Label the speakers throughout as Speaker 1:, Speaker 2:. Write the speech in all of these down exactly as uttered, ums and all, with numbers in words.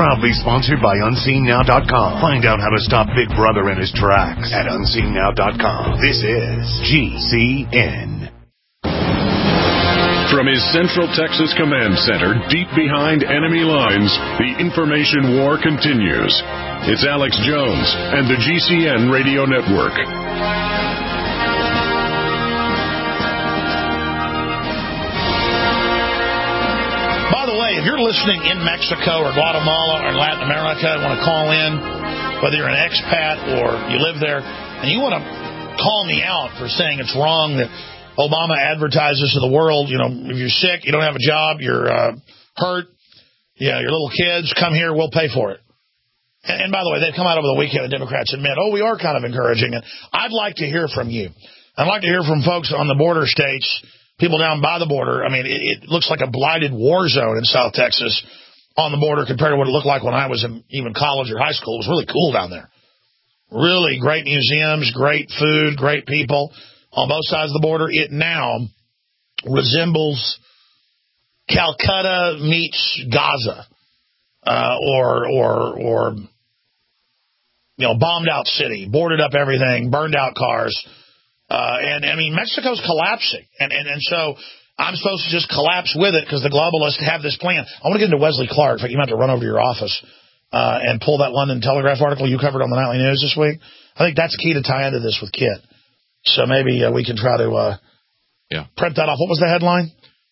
Speaker 1: Proudly sponsored by unseen now dot com. Find out how to stop Big Brother in his tracks at unseen now dot com. This is G C N.
Speaker 2: From his Central Texas Command Center, deep behind enemy lines, the information war continues. It's Alex Jones and the G C N Radio Network.
Speaker 3: By the way, if you're listening in Mexico or Guatemala or Latin America and want to call in, whether you're an expat or you live there, and you want to call me out for saying it's wrong that Obama advertises to the world, you know, if you're sick, you don't have a job, you're uh, hurt, yeah, your little kids, come here, we'll pay for it. And, and by the way, they've come out over the weekend, the Democrats admit, oh, we are kind of encouraging it. I'd like to hear from you. I'd like to hear from folks on the border states, people down by the border. I mean, it, it looks like a blighted war zone in South Texas on the border compared to what it looked like when I was in even college or high school. It was really cool down there. Really great museums, great food, great people. On both sides of the border, it now resembles Calcutta meets Gaza, uh, or or or you know, bombed out city, boarded up everything, burned out cars, uh, and I mean Mexico's collapsing, and and and so I'm supposed to just collapse with it because the globalists have this plan. I want to get into Wesley Clark. In fact, you might have to run over to your office uh, and pull that London Telegraph article you covered on the Nightly News this week. I think that's key to tie into this with Kit. So maybe uh, we can try to uh,
Speaker 4: yeah.
Speaker 3: print that off. What was the headline?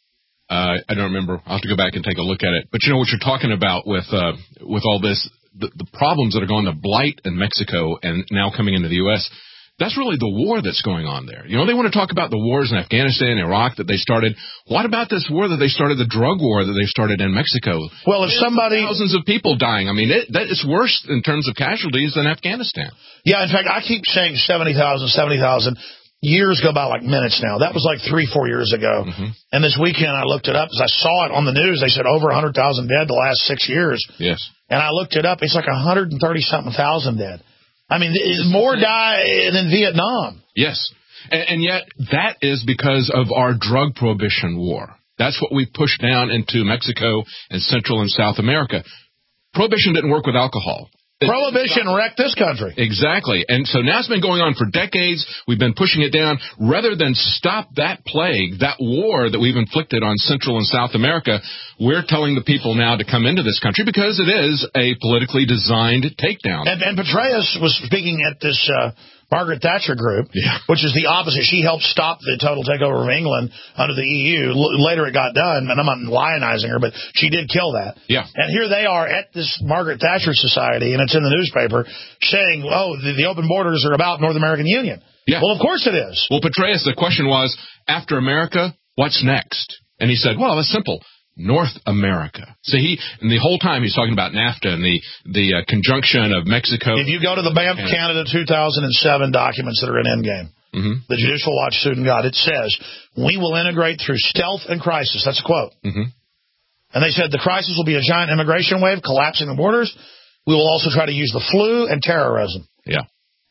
Speaker 4: Uh, I don't remember. I'll have to go back and take a look at it. But you know what you're talking about with uh, with all this, the, the problems that are going to blight in Mexico and now coming into the U S, that's really the war that's going on there. You know, they want to talk about the wars in Afghanistan, Iraq that they started. What about this war that they started, the drug war that they started in Mexico?
Speaker 3: Well, if somebody...
Speaker 4: Thousands of people dying. I mean, it, that is worse in terms of casualties than Afghanistan.
Speaker 3: Yeah, in fact, I keep saying seventy thousand, seventy thousand. Years go by like minutes now. That was like three, four years ago. Mm-hmm. And this weekend I looked it up because I saw it on the news. They said over one hundred thousand dead the last six years.
Speaker 4: Yes.
Speaker 3: And I looked it up. It's like one hundred thirty-something thousand dead. I mean, more die than Vietnam.
Speaker 4: Yes. And, and yet that is because of our drug prohibition war. That's what we pushed down into Mexico and Central and South America. Prohibition didn't work with alcohol.
Speaker 3: Prohibition wrecked this country.
Speaker 4: Exactly. And so now it's been going on for decades. We've been pushing it down. Rather than stop that plague, that war that we've inflicted on Central and South America, we're telling the people now to come into this country because it is a politically designed takedown.
Speaker 3: And, and Petraeus was speaking at this uh, Margaret Thatcher group,
Speaker 4: yeah.
Speaker 3: which is the opposite. She helped stop the total takeover of England under the E U. L- later it got done, and I'm not lionizing her, but she did kill that.
Speaker 4: Yeah.
Speaker 3: And here they are at this Margaret Thatcher Society, and it's in the newspaper, saying, oh, the, the open borders are about North American Union.
Speaker 4: Yeah.
Speaker 3: Well, of course it is.
Speaker 4: Well, Petraeus, the question was, after America, what's next? And he said, well, it's simple. North America. So he, and the whole time he's talking about NAFTA and the the uh, conjunction of Mexico.
Speaker 3: If you go to the Banff Canada two thousand seven documents that are in Endgame, mm-hmm. the Judicial Watch student got, it says, we will integrate through stealth and crisis. That's a quote. Mm-hmm. And they said the crisis will be a giant immigration wave collapsing the borders. We will also try to use the flu and terrorism.
Speaker 4: Yeah.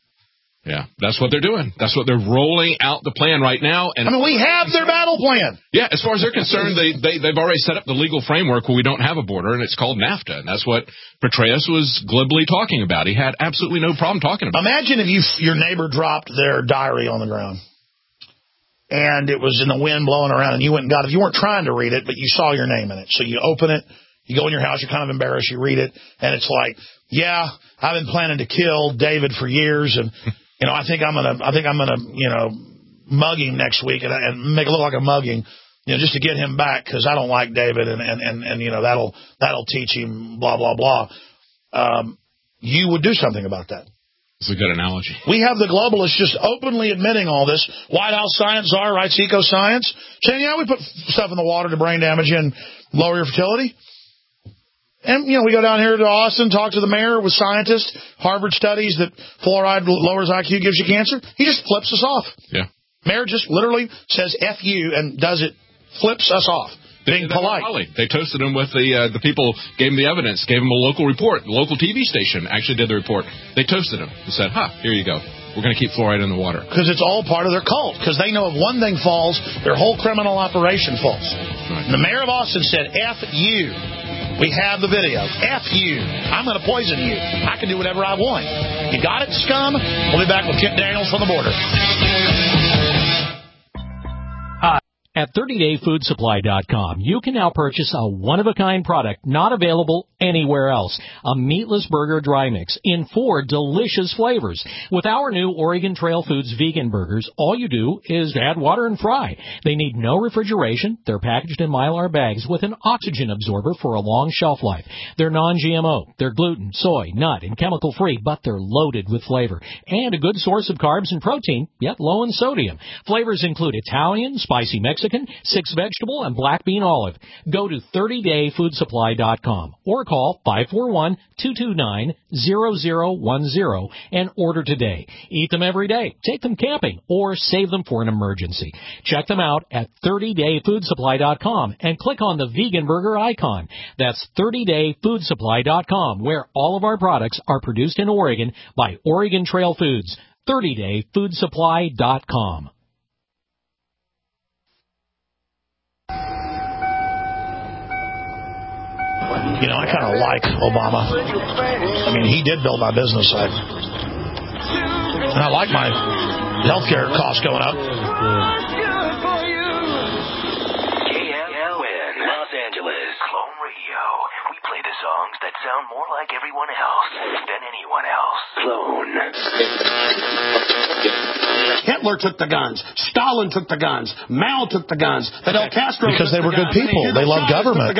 Speaker 4: Yeah, that's what they're doing. That's what they're rolling out the plan right now. And
Speaker 3: I mean, we have their battle plan.
Speaker 4: Yeah, as far as they're concerned, they, they, they've already set up the legal framework where we don't have a border, and it's called NAFTA. And that's what Petraeus was glibly talking about. He had absolutely no problem talking about it.
Speaker 3: Imagine if you, your neighbor dropped their diary on the ground, and it was in the wind blowing around, and you went and got it. You weren't trying to read it, but you saw your name in it. So you open it, you go in your house, you're kind of embarrassed, you read it, and it's like, yeah, I've been planning to kill David for years, and... You know, I think I'm gonna. I think I'm gonna. You know, mug him next week and, and make it look like a mugging. You know, just to get him back because I don't like David, and, and, and, and you know that'll that'll teach him blah blah blah. Um, you would do something about that.
Speaker 4: It's a good analogy.
Speaker 3: We have the globalists just openly admitting all this. White House science czar writes eco science, saying, yeah, we put stuff in the water to brain damage you and lower your fertility. And, you know, we go down here to Austin, talk to the mayor with scientists. Harvard studies that fluoride lowers I Q, gives you cancer. He just flips us off.
Speaker 4: Yeah.
Speaker 3: Mayor just literally says F you and does it, flips us off. Being polite.
Speaker 4: They toasted him with the uh, the people, gave him the evidence, gave him a local report. The local T V station actually did the report. They toasted him and said, huh, here you go. We're going to keep fluoride in the water.
Speaker 3: Because it's all part of their cult. Because they know if one thing falls, their whole criminal operation falls. Right. And the mayor of Austin said, F you. We have the video. F you. I'm going to poison you. I can do whatever I want. You got it, scum? We'll be back with Kit Daniels from the border.
Speaker 5: At thirty day food supply dot com, you can now purchase a one-of-a-kind product not available anywhere else. A meatless burger dry mix in four delicious flavors. With our new Oregon Trail Foods vegan burgers, all you do is add water and fry. They need no refrigeration. They're packaged in Mylar bags with an oxygen absorber for a long shelf life. They're non G M O. They're gluten, soy, nut, and chemical-free, but they're loaded with flavor. And a good source of carbs and protein, yet low in sodium. Flavors include Italian, spicy Mexican, six vegetable, and black bean olive. Go to thirty day food supply dot com or call five four one, two two nine, zero zero one zero and order today. Eat them every day, take them camping, or save them for an emergency. Check them out at thirty day food supply dot com and click on the vegan burger icon. That's thirty day food supply dot com, where all of our products are produced in Oregon by Oregon Trail Foods. thirty day food supply dot com.
Speaker 3: You know, I kind of like Obama. I mean, he did build my business side. And I like my health care costs going up.
Speaker 6: K M L N, Los Angeles. Clone Radio. We play the songs that sound more like everyone else than anyone else. Clone.
Speaker 7: Hitler took the guns. Stalin took the guns. Mao took the guns. Fidel Castro
Speaker 3: Because
Speaker 7: took
Speaker 3: they were
Speaker 7: the
Speaker 3: good
Speaker 7: guns.
Speaker 3: people. They loved government.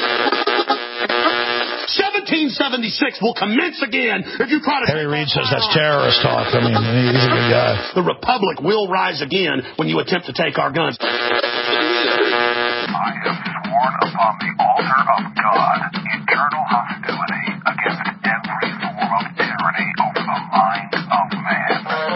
Speaker 7: seventeen seventy-six will commence again if you try to...
Speaker 3: Harry Reid says that's terrorist talk. I mean, he's a good guy.
Speaker 7: The Republic will rise again when you attempt to take our guns.
Speaker 8: I have sworn upon the altar of God eternal hostility against every form of tyranny over the mind of man.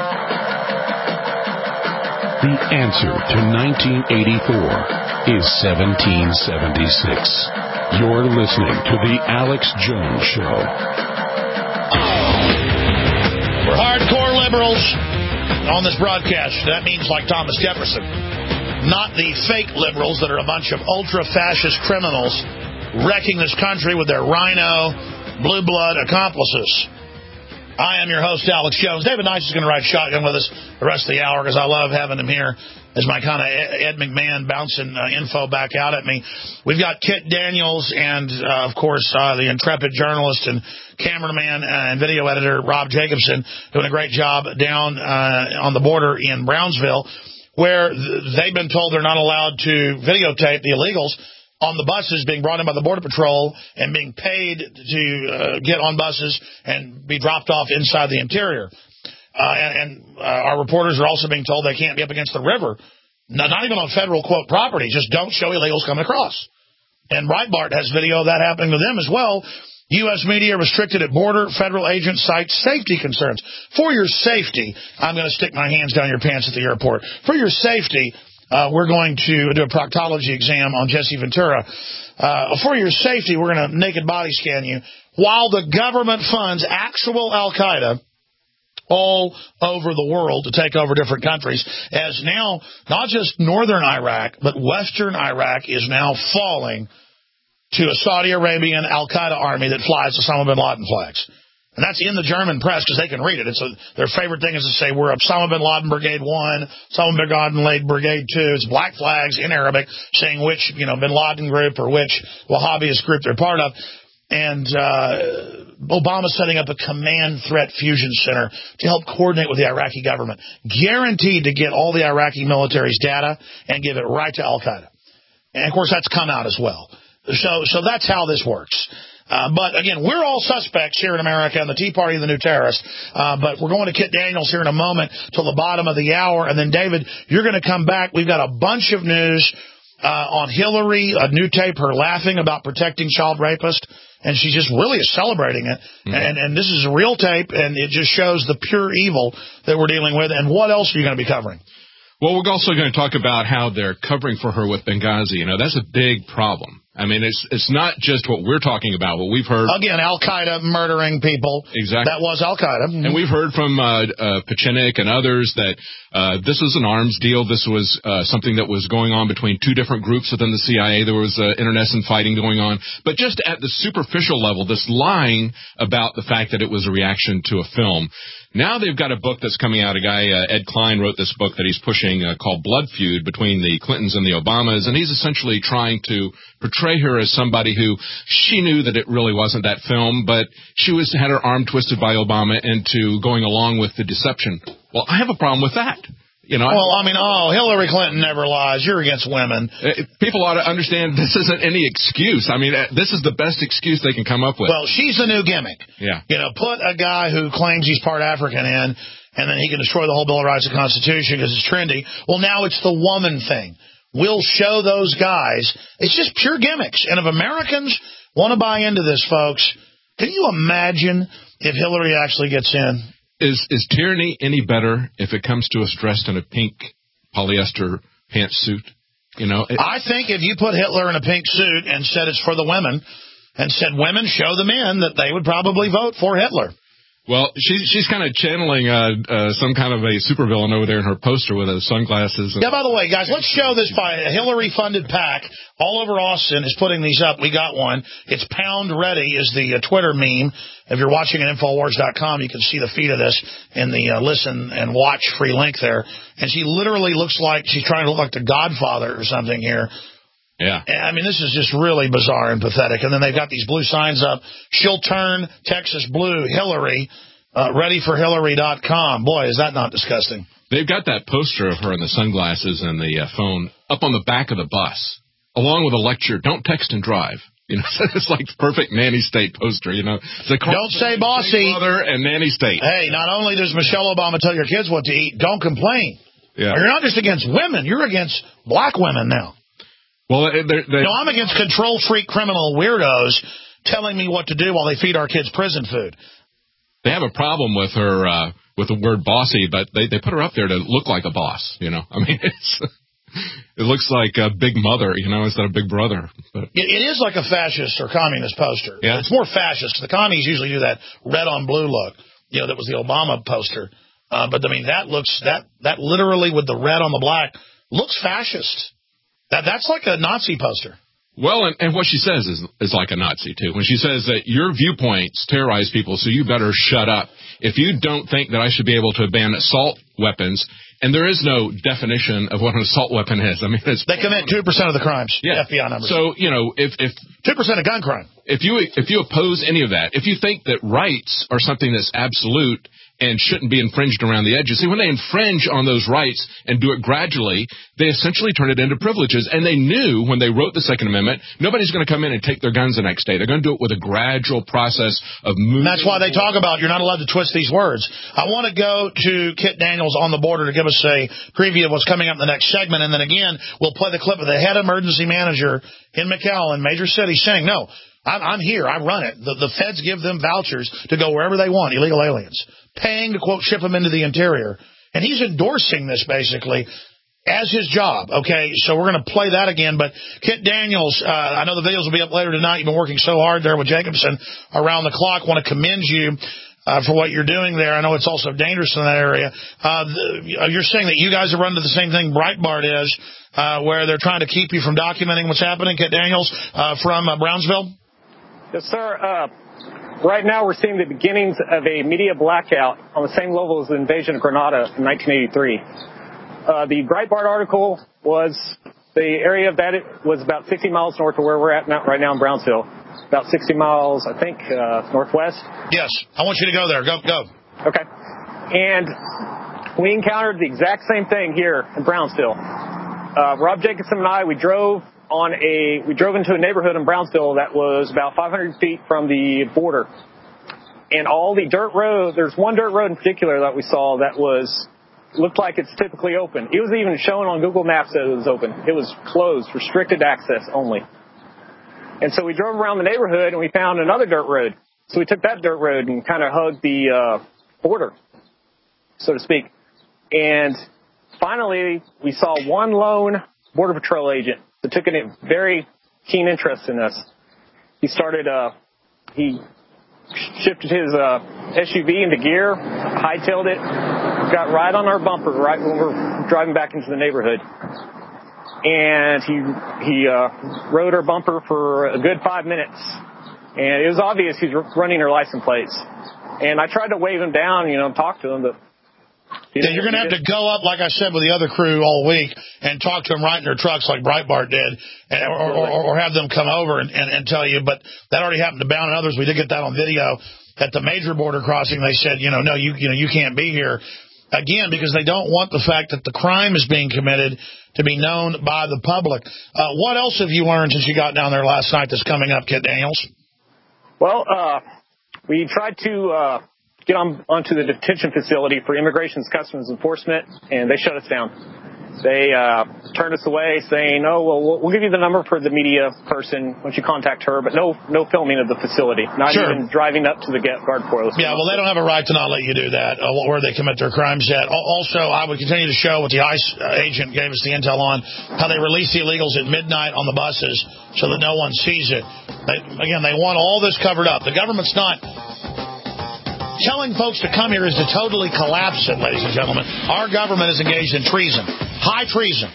Speaker 2: The answer to nineteen eighty-four is seventeen seventy-six. You're listening to The Alex Jones Show.
Speaker 3: We're hardcore liberals on this broadcast. That means like Thomas Jefferson. Not the fake liberals that are a bunch of ultra-fascist criminals wrecking this country with their rhino, blue blood accomplices. I am your host, Alex Jones. David Nice is going to ride shotgun with us the rest of the hour because I love having him here as my kind of Ed McMahon bouncing uh, info back out at me. We've got Kit Daniels and, uh, of course, uh, the intrepid journalist and cameraman and video editor Rob Jacobson doing a great job down uh, on the border in Brownsville, where th- they've been told they're not allowed to videotape the illegals on the buses being brought in by the Border Patrol and being paid to uh, get on buses and be dropped off inside the interior. Uh, and and uh, our reporters are also being told they can't be up against the river, not, not even on federal, quote, property. Just don't show illegals coming across. And Breitbart has video of that happening to them as well. U S media restricted at border. Federal agents cite safety concerns. For your safety, I'm going to stick my hands down your pants at the airport. For your safety, Uh, we're going to do a proctology exam on Jesse Ventura. Uh, for your safety, we're going to naked body scan you while the government funds actual Al-Qaeda all over the world to take over different countries, as now not just northern Iraq, but western Iraq is now falling to a Saudi Arabian Al-Qaeda army that flies Osama bin Laden flags. And that's in the German press because they can read it. It's a, their favorite thing is to say, we're Osama bin Laden Brigade one, Osama bin Laden Brigade two. It's black flags in Arabic saying which, you know, bin Laden group or which Wahhabist group they're part of. And uh, Obama's setting up a command threat fusion center to help coordinate with the Iraqi government, guaranteed to get all the Iraqi military's data and give it right to Al-Qaeda. And, of course, that's come out as well. So, so that's how this works. Uh, but, again, we're all suspects here in America and the Tea Party and the new terrorists. Uh, but we're going to Kit Daniels here in a moment till the bottom of the hour. And then, David, you're going to come back. We've got a bunch of news uh, on Hillary, a new tape, her laughing about protecting child rapists. And she just really is celebrating it. Mm-hmm. And, and this is a real tape, and it just shows the pure evil that we're dealing with. And what else are you going to be covering?
Speaker 4: Well, we're also going to talk about how they're covering for her with Benghazi. You know, that's a big problem. I mean, it's it's not just what we're talking about. What we've heard
Speaker 3: again, Al Qaeda murdering people.
Speaker 4: Exactly,
Speaker 3: that was Al Qaeda,
Speaker 4: and we've heard from uh, uh, Pachinik and others that uh, this was an arms deal. This was uh, something that was going on between two different groups within the C I A. There was uh, internecine fighting going on, but just at the superficial level, this lying about the fact that it was a reaction to a film. Now they've got a book that's coming out. A guy, uh, Ed Klein, wrote this book that he's pushing uh, called Blood Feud between the Clintons and the Obamas, and he's essentially trying to portray her as somebody who she knew that it really wasn't that film, but she was had her arm twisted by Obama into going along with the deception. Well, I have a problem with that. You know,
Speaker 3: well, I mean, oh, Hillary Clinton never lies. You're against women.
Speaker 4: People ought to understand this isn't any excuse. I mean, this is the best excuse they can come up with.
Speaker 3: Well, she's the new gimmick.
Speaker 4: Yeah.
Speaker 3: You know, put a guy who claims he's part African in, and then he can destroy the whole Bill of Rights and Constitution because it's trendy. Well, now it's the woman thing. We'll show those guys. It's just pure gimmicks. And if Americans want to buy into this, folks, can you imagine if Hillary actually gets in?
Speaker 4: Is is tyranny any better if it comes to us dressed in a pink polyester pantsuit? You know, it,
Speaker 3: I think if you put Hitler in a pink suit and said it's for the women, and said women show the men, that they would probably vote for Hitler.
Speaker 4: Well, she's she's kind of channeling uh, uh, some kind of a supervillain over there in her poster with those sunglasses. And
Speaker 3: yeah, by the way, guys, let's show this by a Hillary-funded PAC all over Austin is putting these up. We got one. It's Pound Ready is the uh, Twitter meme. If you're watching at Infowars dot com, you can see the feed of this in the uh, listen and watch free link there. And she literally looks like she's trying to look like the Godfather or something here.
Speaker 4: Yeah.
Speaker 3: I mean, this is just really bizarre and pathetic. And then they've got these blue signs up. She'll turn Texas blue, Hillary, uh, ready for Hillary dot com. Boy, is that not disgusting.
Speaker 4: They've got that poster of her in the sunglasses and the uh, phone up on the back of the bus, along with a lecture, don't text and drive. You know, it's like the perfect Nanny State poster, you know. It's like,
Speaker 3: don't say bossy.
Speaker 4: Mother and Nanny State.
Speaker 3: Hey, not only does Michelle Obama tell your kids what to eat, don't complain.
Speaker 4: Yeah.
Speaker 3: You're not just against women, you're against black women now.
Speaker 4: Well, they're, they're,
Speaker 3: no, I'm against control freak criminal weirdos telling me what to do while they feed our kids prison food.
Speaker 4: They have a problem with her, uh, with the word bossy, but they, they put her up there to look like a boss, you know. I mean, it's, it looks like a big mother, you know, instead of big brother. But
Speaker 3: it, it is like a fascist or communist poster.
Speaker 4: Yeah.
Speaker 3: It's more fascist. The commies usually do that red on blue look. You know, that was the Obama poster. Uh, but, I mean, that looks, that, that literally with the red on the black looks fascist. That That's like a Nazi poster.
Speaker 4: Well, and, and what she says is is like a Nazi, too. When she says that your viewpoints terrorize people, so you better shut up. If you don't think that I should be able to ban assault weapons, and there is no definition of what an assault weapon is. I mean, it's
Speaker 3: they commit two percent of the crimes,
Speaker 4: yeah.
Speaker 3: F B I numbers.
Speaker 4: So, you know, if... if
Speaker 3: two percent of gun crime.
Speaker 4: If you, if you oppose any of that, if you think that rights are something that's absolute and shouldn't be infringed around the edges. See, when they infringe on those rights and do it gradually, they essentially turn it into privileges. And they knew when they wrote the Second Amendment, nobody's going to come in and take their guns the next day. They're going to do it with a gradual process of moving.
Speaker 3: That's why they talk about you're not allowed to twist these words. I want to go to Kit Daniels on the border to give us a preview of what's coming up in the next segment. And then again, we'll play the clip of the head emergency manager in McAllen, major city, saying, no, I'm, I'm here. I run it. The, the feds give them vouchers to go wherever they want, illegal aliens, paying to, quote, ship them into the interior. And he's endorsing this, basically, as his job. Okay, so we're going to play that again. But Kit Daniels, uh, I know the videos will be up later tonight. You've been working so hard there with Jacobson around the clock. Want to commend you uh, for what you're doing there. I know it's also dangerous in that area. Uh, the, you're saying that you guys have run into the same thing Breitbart is, uh, where they're trying to keep you from documenting what's happening. Kit Daniels uh, from uh, Brownsville.
Speaker 9: Yes, sir. Uh, right now we're seeing the beginnings of a media blackout on the same level as the invasion of Grenada in nineteen eighty-three. Uh, the Breitbart article was, the area of that it was about sixty miles north of where we're at now, right now in Brownsville. About sixty miles, I think, uh, northwest.
Speaker 3: Yes. I want you to go there. Go, go.
Speaker 9: Okay. And we encountered the exact same thing here in Brownsville. Uh, Rob Jacobson and I, we drove on a, we drove into a neighborhood in Brownsville that was about five hundred feet from the border. And all the dirt road, there's one dirt road in particular that we saw that was, looked like it's typically open. It was even shown on Google Maps that it was open. It was closed, restricted access only. And so we drove around the neighborhood and we found another dirt road. So we took that dirt road and kind of hugged the uh, border, so to speak. And finally, we saw one lone Border Patrol agent that took it very keen interest in this. He started, uh, he shifted his uh, S U V into gear, hightailed it, got right on our bumper right when we were driving back into the neighborhood. And he he uh, rode our bumper for a good five minutes. And it was obvious he's running our license plates. And I tried to wave him down, you know, talk to him, but...
Speaker 3: Yeah, you're going to have to go up, like I said, with the other crew all week and talk to them right in their trucks like Breitbart did, or, or, or have them come over and, and, and tell you. But that already happened to Bound and others. We did get that on video. At the major border crossing, they said, you know, no, you, you know, you can't be here. Again, because they don't want the fact that the crime is being committed to be known by the public. Uh, what else have you learned since you got down there last night that's coming up, Kit Daniels?
Speaker 9: Well, uh, we tried to... Uh get on onto the detention facility for Immigration and Customs Enforcement, and they shut us down. They uh, turned us away, saying, "Oh, well, we'll give you the number for the media person once you contact her, but no, no filming of the facility, not
Speaker 3: sure.
Speaker 9: even driving up to the guard post."
Speaker 3: Yeah, well, they don't have a right to not let you do that, uh, where they commit their crimes at. Also, I would continue to show what the ICE agent gave us the intel on, how they release the illegals at midnight on the buses so that no one sees it. They, again, they want all this covered up. The government's not... Telling folks to come here is to totally collapse it, ladies and gentlemen. Our government is engaged in treason. High treason.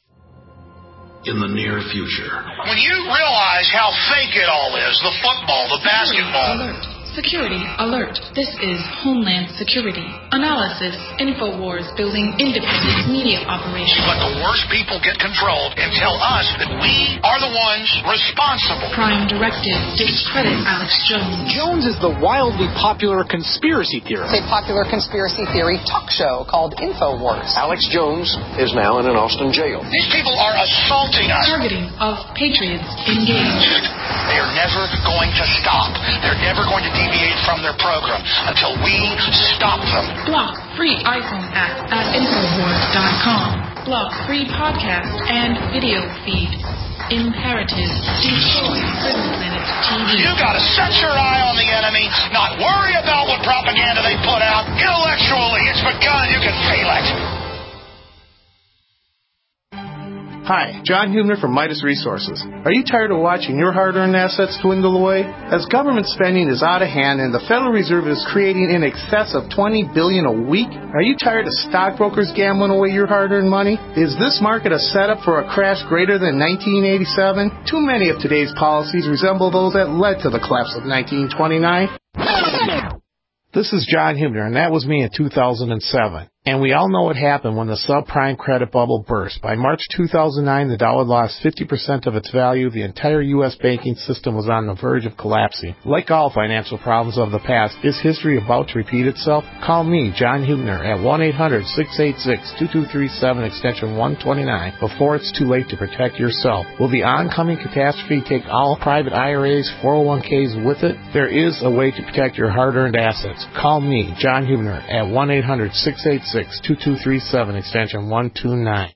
Speaker 10: In the near future.
Speaker 11: When you realize how fake it all is, the football, the basketball...
Speaker 12: Alert. Security alert. This is Homeland Security. Analysis. InfoWars building independent media operation.
Speaker 11: But the worst people get controlled and tell us that we are the ones responsible.
Speaker 12: Prime Directive. Discredit Alex Jones.
Speaker 13: Jones is the wildly popular conspiracy theorist.
Speaker 14: It's a popular conspiracy theory talk show called InfoWars.
Speaker 10: Alex Jones is now in an Austin jail.
Speaker 11: These people are assaulting us.
Speaker 12: Targeting of patriots engaged.
Speaker 11: They are never going to stop. They're never going to deviate from their program until we stop them.
Speaker 12: Block free iPhone app at Infowars dot com. Block free podcast and video feed. Imperative. Destroy Prison Planet T V.
Speaker 11: You gotta set your eye on the enemy, not worry about what propaganda they put out. Intellectually, it's begun. You can feel it.
Speaker 15: Hi, John Hubner from Midas Resources. Are you tired of watching your hard-earned assets dwindle away? As government spending is out of hand and the Federal Reserve is creating in excess of twenty billion dollars a week, are you tired of stockbrokers gambling away your hard-earned money? Is this market a setup for a crash greater than nineteen eighty-seven? Too many of today's policies resemble those that led to the collapse of nineteen twenty-nine. This is John Hubner, and that was me in two thousand seven. And we all know what happened when the subprime credit bubble burst. By March two thousand nine, the dollar lost fifty percent of its value. The entire U S banking system was on the verge of collapsing. Like all financial problems of the past, is history about to repeat itself? Call me, John Hubner, at one eight hundred six eight six two two three seven, extension one twenty-nine, before it's too late to protect yourself. Will the oncoming catastrophe take all private I R As, four oh one k's with it? There is a way to protect your hard-earned assets. Call me, John Hubner, at one eight hundred six eight six two two three seven, extension one two nine.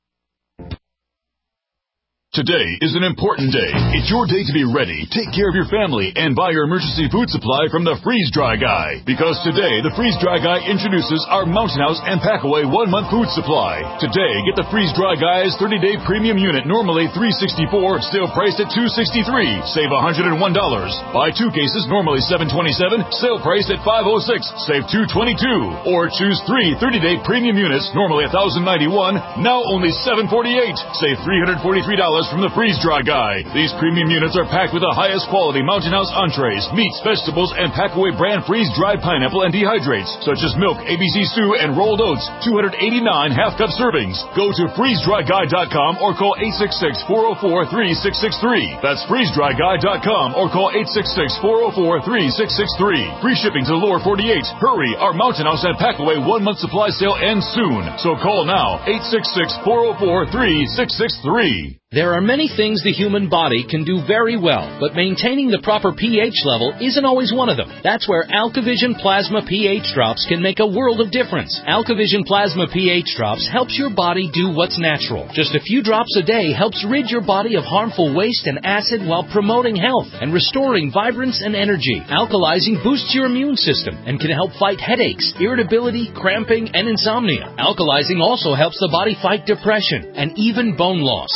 Speaker 16: Today is an important day. It's your day to be ready, take care of your family, and buy your emergency food supply from the Freeze Dry Guy. Because today, the Freeze Dry Guy introduces our Mountain House and Packaway one-month food supply. Today, get the Freeze Dry Guy's thirty-day premium unit, normally three hundred sixty-four dollars, still priced at two hundred sixty-three dollars. Save one hundred one dollars. Buy two cases, normally seven hundred twenty-seven dollars, sale priced at five hundred six dollars. Save two hundred twenty-two dollars. Or choose three thirty-day premium units, normally one thousand ninety-one dollars, now only seven hundred forty-eight dollars. Save three hundred forty-three dollars from the Freeze Dry Guy. These premium units are packed with the highest quality Mountain House entrees, meats, vegetables, and Packaway brand freeze-dried pineapple and dehydrates, such as milk, A B C stew, and rolled oats. two hundred eighty-nine half-cup servings. Go to freeze dry guy dot com or call eight six six, four oh four, three six six three. That's freeze dry guy dot com or call eight six six, four oh four, three six six three. Free shipping to the lower forty-eight. Hurry, our Mountain House and Packaway one-month supply sale ends soon. So call now, eight six six, four oh four, three six six three.
Speaker 17: There are many things the human body can do very well, but maintaining the proper pH level isn't always one of them. That's where AlkaVision Plasma pH Drops can make a world of difference. AlkaVision Plasma pH Drops helps your body do what's natural. Just a few drops a day helps rid your body of harmful waste and acid while promoting health and restoring vibrance and energy. Alkalizing boosts your immune system and can help fight headaches, irritability, cramping, and insomnia. Alkalizing also helps the body fight depression and even bone loss. To learn more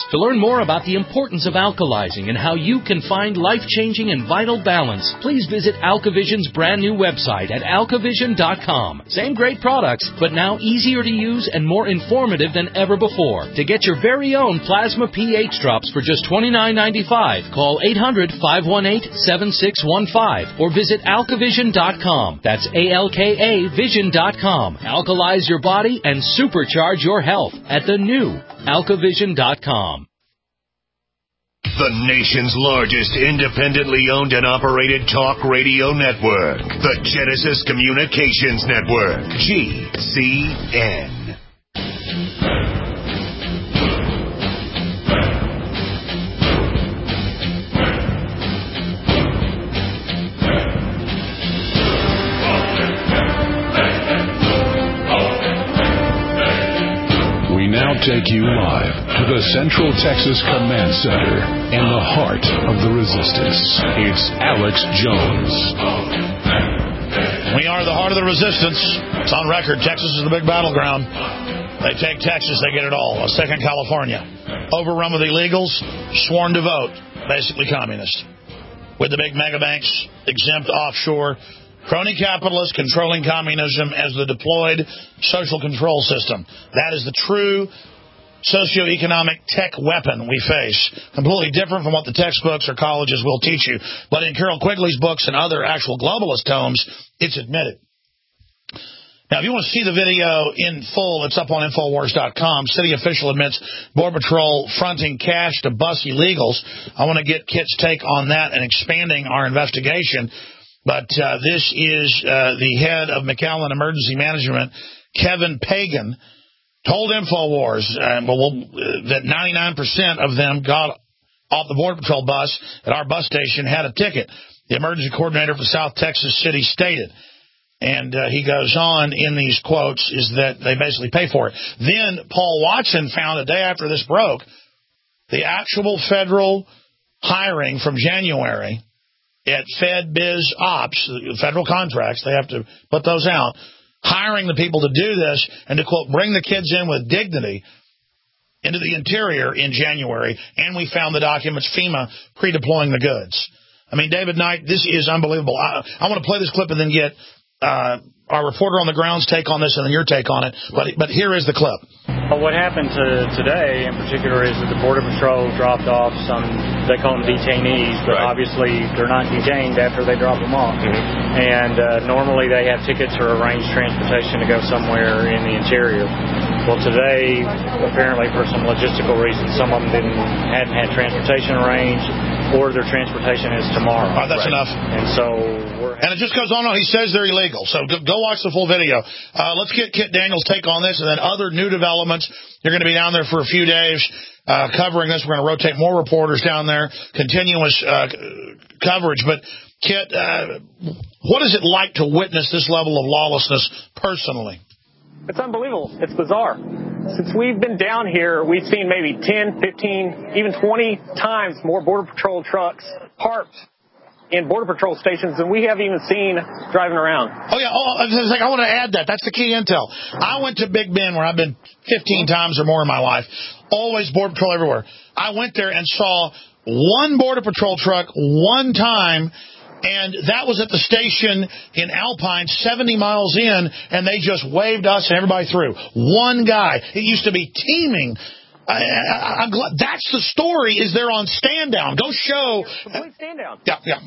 Speaker 17: more about the importance of alkalizing and how you can find life-changing and vital balance, please visit AlkaVision's brand new website at alkavision dot com. Same great products, but now easier to use and more informative than ever before. To get your very own plasma pH drops for just twenty-nine ninety-five, call eight hundred, five one eight, seven six one five or visit alkavision dot com. That's A L K A vision dot com. Alkalize your body and supercharge your health at the new alkavision dot com.
Speaker 1: The nation's largest independently owned and operated talk radio network. The Genesis Communications Network. G C N.
Speaker 2: Now take you live to the Central Texas Command Center in the heart of the resistance. It's Alex Jones.
Speaker 3: We are the heart of the resistance. It's on record. Texas is the big battleground. They take Texas, they get it all. A second California. Overrun with illegals, sworn to vote. Basically communist. With the big mega banks, exempt offshore, crony capitalists controlling communism as the deployed social control system. That is the true socioeconomic tech weapon we face. Completely different from what the textbooks or colleges will teach you. But in Carol Quigley's books and other actual globalist tomes, it's admitted. Now, if you want to see the video in full, it's up on Infowars dot com. City official admits Border Patrol fronting cash to bus illegals. I want to get Kit's take on that and expanding our investigation. But uh, this is uh, the head of McAllen Emergency Management, Kevin Pagan, told InfoWars uh, well, uh, that ninety-nine percent of them got off the Border Patrol bus at our bus station, had a ticket. The emergency coordinator for South Texas City stated. And uh, he goes on in these quotes is that they basically pay for it. Then Paul Watson found a day after this broke, the actual federal hiring from January at Fed Biz Ops, federal contracts, they have to put those out, hiring the people to do this and to, quote, bring the kids in with dignity into the interior in January, and we found the documents, FEMA pre-deploying the goods. I mean, David Knight, this is unbelievable. I, I want to play this clip and then get uh, our reporter on the ground's take on this and then your take on it, but but here is the clip.
Speaker 18: Well, what happened to today in particular is that the Border Patrol dropped off some, they call them detainees, but right. Obviously they're not detained after they drop them off. Mm-hmm. And uh, normally they have tickets or arranged transportation to go somewhere in the interior. Well, today, apparently for some logistical reasons, some of them didn't hadn't had transportation arranged, or their transportation is tomorrow.
Speaker 3: All right, that's right. enough.
Speaker 18: And so we're...
Speaker 3: And it just goes on. He says they're illegal. So go, go watch the full video. Uh, let's get Kit Daniels' take on this and then other new developments. You're going to be down there for a few days uh, covering this. We're going to rotate more reporters down there, continuous uh, coverage. But, Kit, uh, what is it like to witness this level of lawlessness personally?
Speaker 9: It's unbelievable. It's bizarre. Since we've been down here, we've seen maybe ten, fifteen, even twenty times more Border Patrol trucks parked in Border Patrol stations than we have even seen driving around.
Speaker 3: Oh, yeah. Oh, I, was like, I want to add that. That's the key intel. I went to Big Bend, where I've been fifteen times or more in my life. Always Border Patrol everywhere. I went there and saw one Border Patrol truck one time, and that was at the station in Alpine, seventy miles in, and they just waved us and everybody through. One guy. It used to be teeming. I, I, I'm glad. That's the story, is they're on stand down. Go show.
Speaker 9: Complete stand down.
Speaker 3: Yeah, yeah.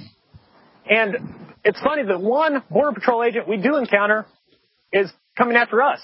Speaker 9: And it's funny that one Border Patrol agent we do encounter is coming after us.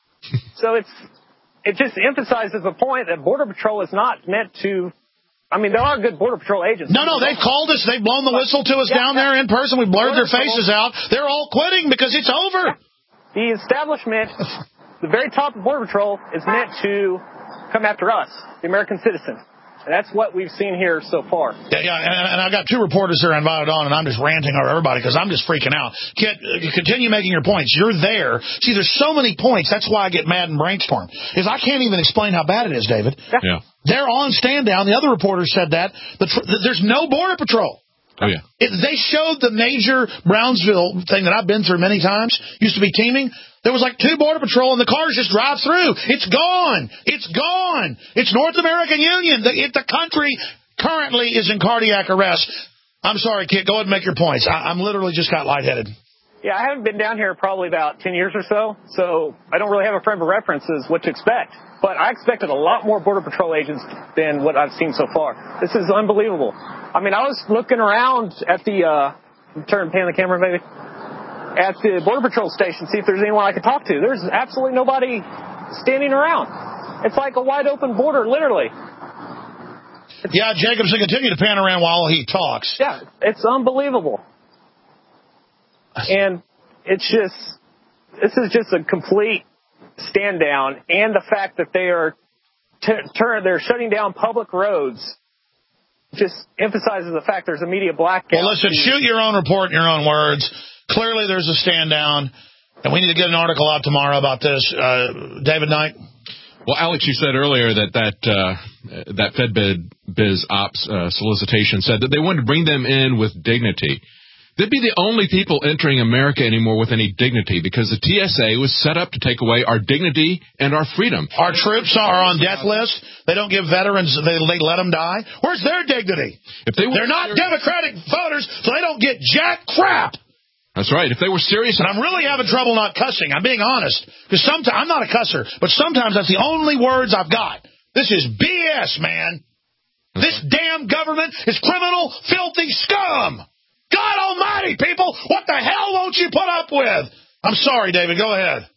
Speaker 9: So it's it just emphasizes the point that Border Patrol is not meant to. I mean, there are good Border Patrol agents.
Speaker 3: No, no, they've called us. They've blown the whistle to us yeah, down there in person. We blurred their faces out. They're all quitting because it's over.
Speaker 9: Yeah. The establishment, the very top of Border Patrol, is meant to come after us, the American citizen. And that's what we've seen here so far.
Speaker 3: Yeah, yeah, and, and I've got two reporters here invited on, and I'm just ranting over everybody because I'm just freaking out. Kit, uh, continue making your points. You're there. See, there's so many points. That's why I get mad and brainstorm. Is I can't even explain how bad it is, David.
Speaker 4: Yeah. yeah.
Speaker 3: They're on stand down. The other reporters said that. The tr- there's no Border Patrol.
Speaker 4: Oh, yeah.
Speaker 3: It, they showed the major Brownsville thing that I've been through many times, used to be teeming. There was like two Border Patrol, and the cars just drive through. It's gone. It's gone. It's North American Union. The, it, the country currently is in cardiac arrest. I'm sorry, kid. Go ahead and make your points. I, I'm literally just got lightheaded.
Speaker 9: Yeah, I haven't been down here probably about ten years or so, so I don't really have a frame of reference as what to expect. But I expected a lot more Border Patrol agents than what I've seen so far. This is unbelievable. I mean, I was looking around at the, uh, turn pan the camera, maybe, at the Border Patrol station, see if there's anyone I could talk to. There's absolutely nobody standing around. It's like a wide open border, literally. It's,
Speaker 3: yeah, Jacobs will continue to pan around while he talks.
Speaker 9: Yeah, it's unbelievable. And it's just, this is just a complete stand down, and the fact that they are t- turn, they're shutting down public roads just emphasizes the fact there's a media blackout.
Speaker 3: Well, listen, shoot your own report in your own words. Clearly there's a stand down, and we need to get an article out tomorrow about this. Uh, David Knight?
Speaker 4: Well, Alex, you said earlier that that, uh, that FedBiz Ops uh, solicitation said that they wanted to bring them in with dignity. They'd be the only people entering America anymore with any dignity, because the T S A was set up to take away our dignity and our freedom.
Speaker 3: Our troops are on death lists. They don't give veterans, they, they let them die. Where's their dignity? If they They're not serious. Democratic voters, so they don't get jack crap.
Speaker 4: That's right. If they were serious.
Speaker 3: And I'm really having trouble not cussing. I'm being honest. Because sometimes, I'm not a cusser, but sometimes that's the only words I've got. This is B S, man. That's this right. Damn government is criminal, filthy scum. God almighty, people, what the hell won't you put up with? I'm sorry, David, go ahead.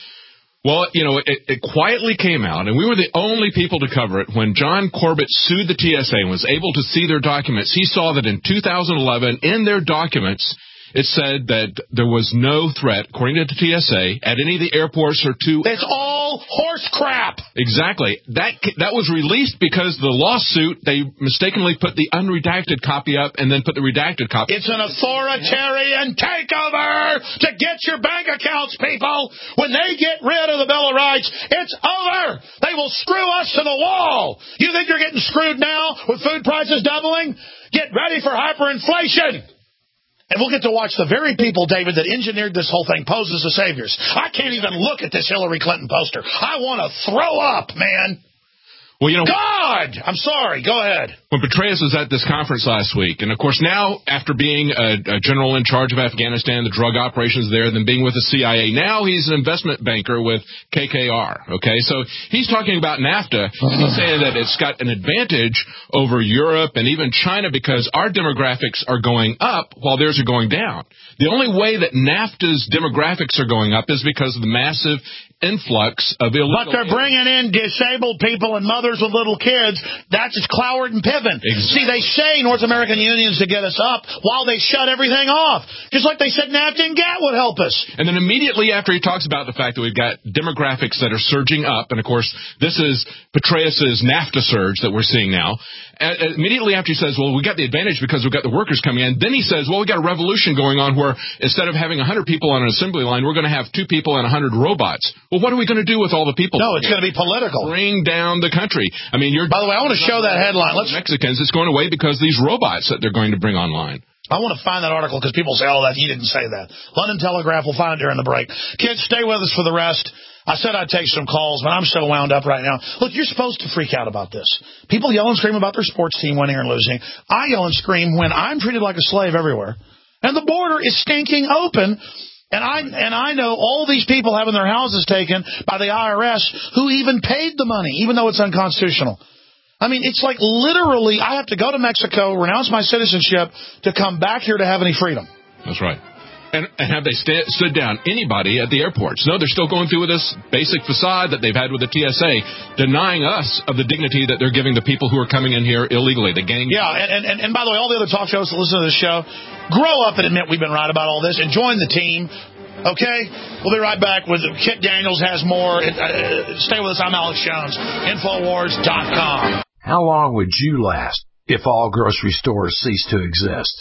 Speaker 4: Well, you know, it, it quietly came out, and we were the only people to cover it. When John Corbett sued the T S A and was able to see their documents, he saw that in two thousand eleven, in their documents, it said that there was no threat, according to the T S A, at any of the airports or to...
Speaker 3: It's all horse crap.
Speaker 4: Exactly. That that was released because the lawsuit, they mistakenly put the unredacted copy up and then put the redacted copy.
Speaker 3: It's an authoritarian takeover to get your bank accounts, people. When they get rid of the Bill of Rights, it's over. They will screw us to the wall. You think you're getting screwed now with food prices doubling? Get ready for hyperinflation. And we'll get to watch the very people, David, that engineered this whole thing pose as the saviors. I can't even look at this Hillary Clinton poster. I want to throw up, man.
Speaker 4: Well, you know,
Speaker 3: God! I'm sorry. Go ahead.
Speaker 4: When Petraeus was at this conference last week, and of course now, after being a, a general in charge of Afghanistan, the drug operations there, then being with the C I A, now he's an investment banker with K K R, okay? So he's talking about NAFTA, and he's saying that it's got an advantage over Europe and even China because our demographics are going up while theirs are going down. The only way that NAFTA's demographics are going up is because of the massive influx of illegal...
Speaker 3: But they're bringing in disabled people and mothers with little kids. That's just Cloward and Piven.
Speaker 4: Exactly.
Speaker 3: See, they say North American Union's to get us up while they shut everything off. Just like they said NAFTA and GATT would help us.
Speaker 4: And then immediately after he talks about the fact that we've got demographics that are surging up, and of course, this is Petraeus's NAFTA surge that we're seeing now. Uh, immediately after he says, well, we got the advantage because we've got the workers coming in, then he says, well, we got a revolution going on where instead of having one hundred people on an assembly line, we're going to have two people and one hundred robots. Well, what are we going to do with all the people?
Speaker 3: No, it's going to be political.
Speaker 4: Bring down the country. I mean, you're...
Speaker 3: By the way, I want to show that headline. Let's
Speaker 4: Mexicans, it's going away because these robots that they're going to bring online.
Speaker 3: I want to find that article because people say, oh, that he didn't say that. London Telegraph, we'll find it during the break. Kids, stay with us for the rest. I said I'd take some calls, but I'm so wound up right now. Look, you're supposed to freak out about this. People yell and scream about their sports team winning or losing. I yell and scream when I'm treated like a slave everywhere. And the border is stinking open. And I and I know all these people having their houses taken by the I R S who even paid the money, even though it's unconstitutional. I mean, it's like literally I have to go to Mexico, renounce my citizenship to come back here to have any freedom.
Speaker 4: That's right. And, and have they st- stood down anybody at the airports? No, they're still going through with this basic facade that they've had with the T S A, denying us of the dignity that they're giving the people who are coming in here illegally, the gang.
Speaker 3: Yeah, and, and, and by the way, all the other talk shows that listen to this show, grow up and admit we've been right about all this and join the team. Okay? We'll be right back with Kit Daniels has more. Uh, stay with us. I'm Alex Jones. Infowars dot com.
Speaker 19: How long would you last if all grocery stores ceased to exist?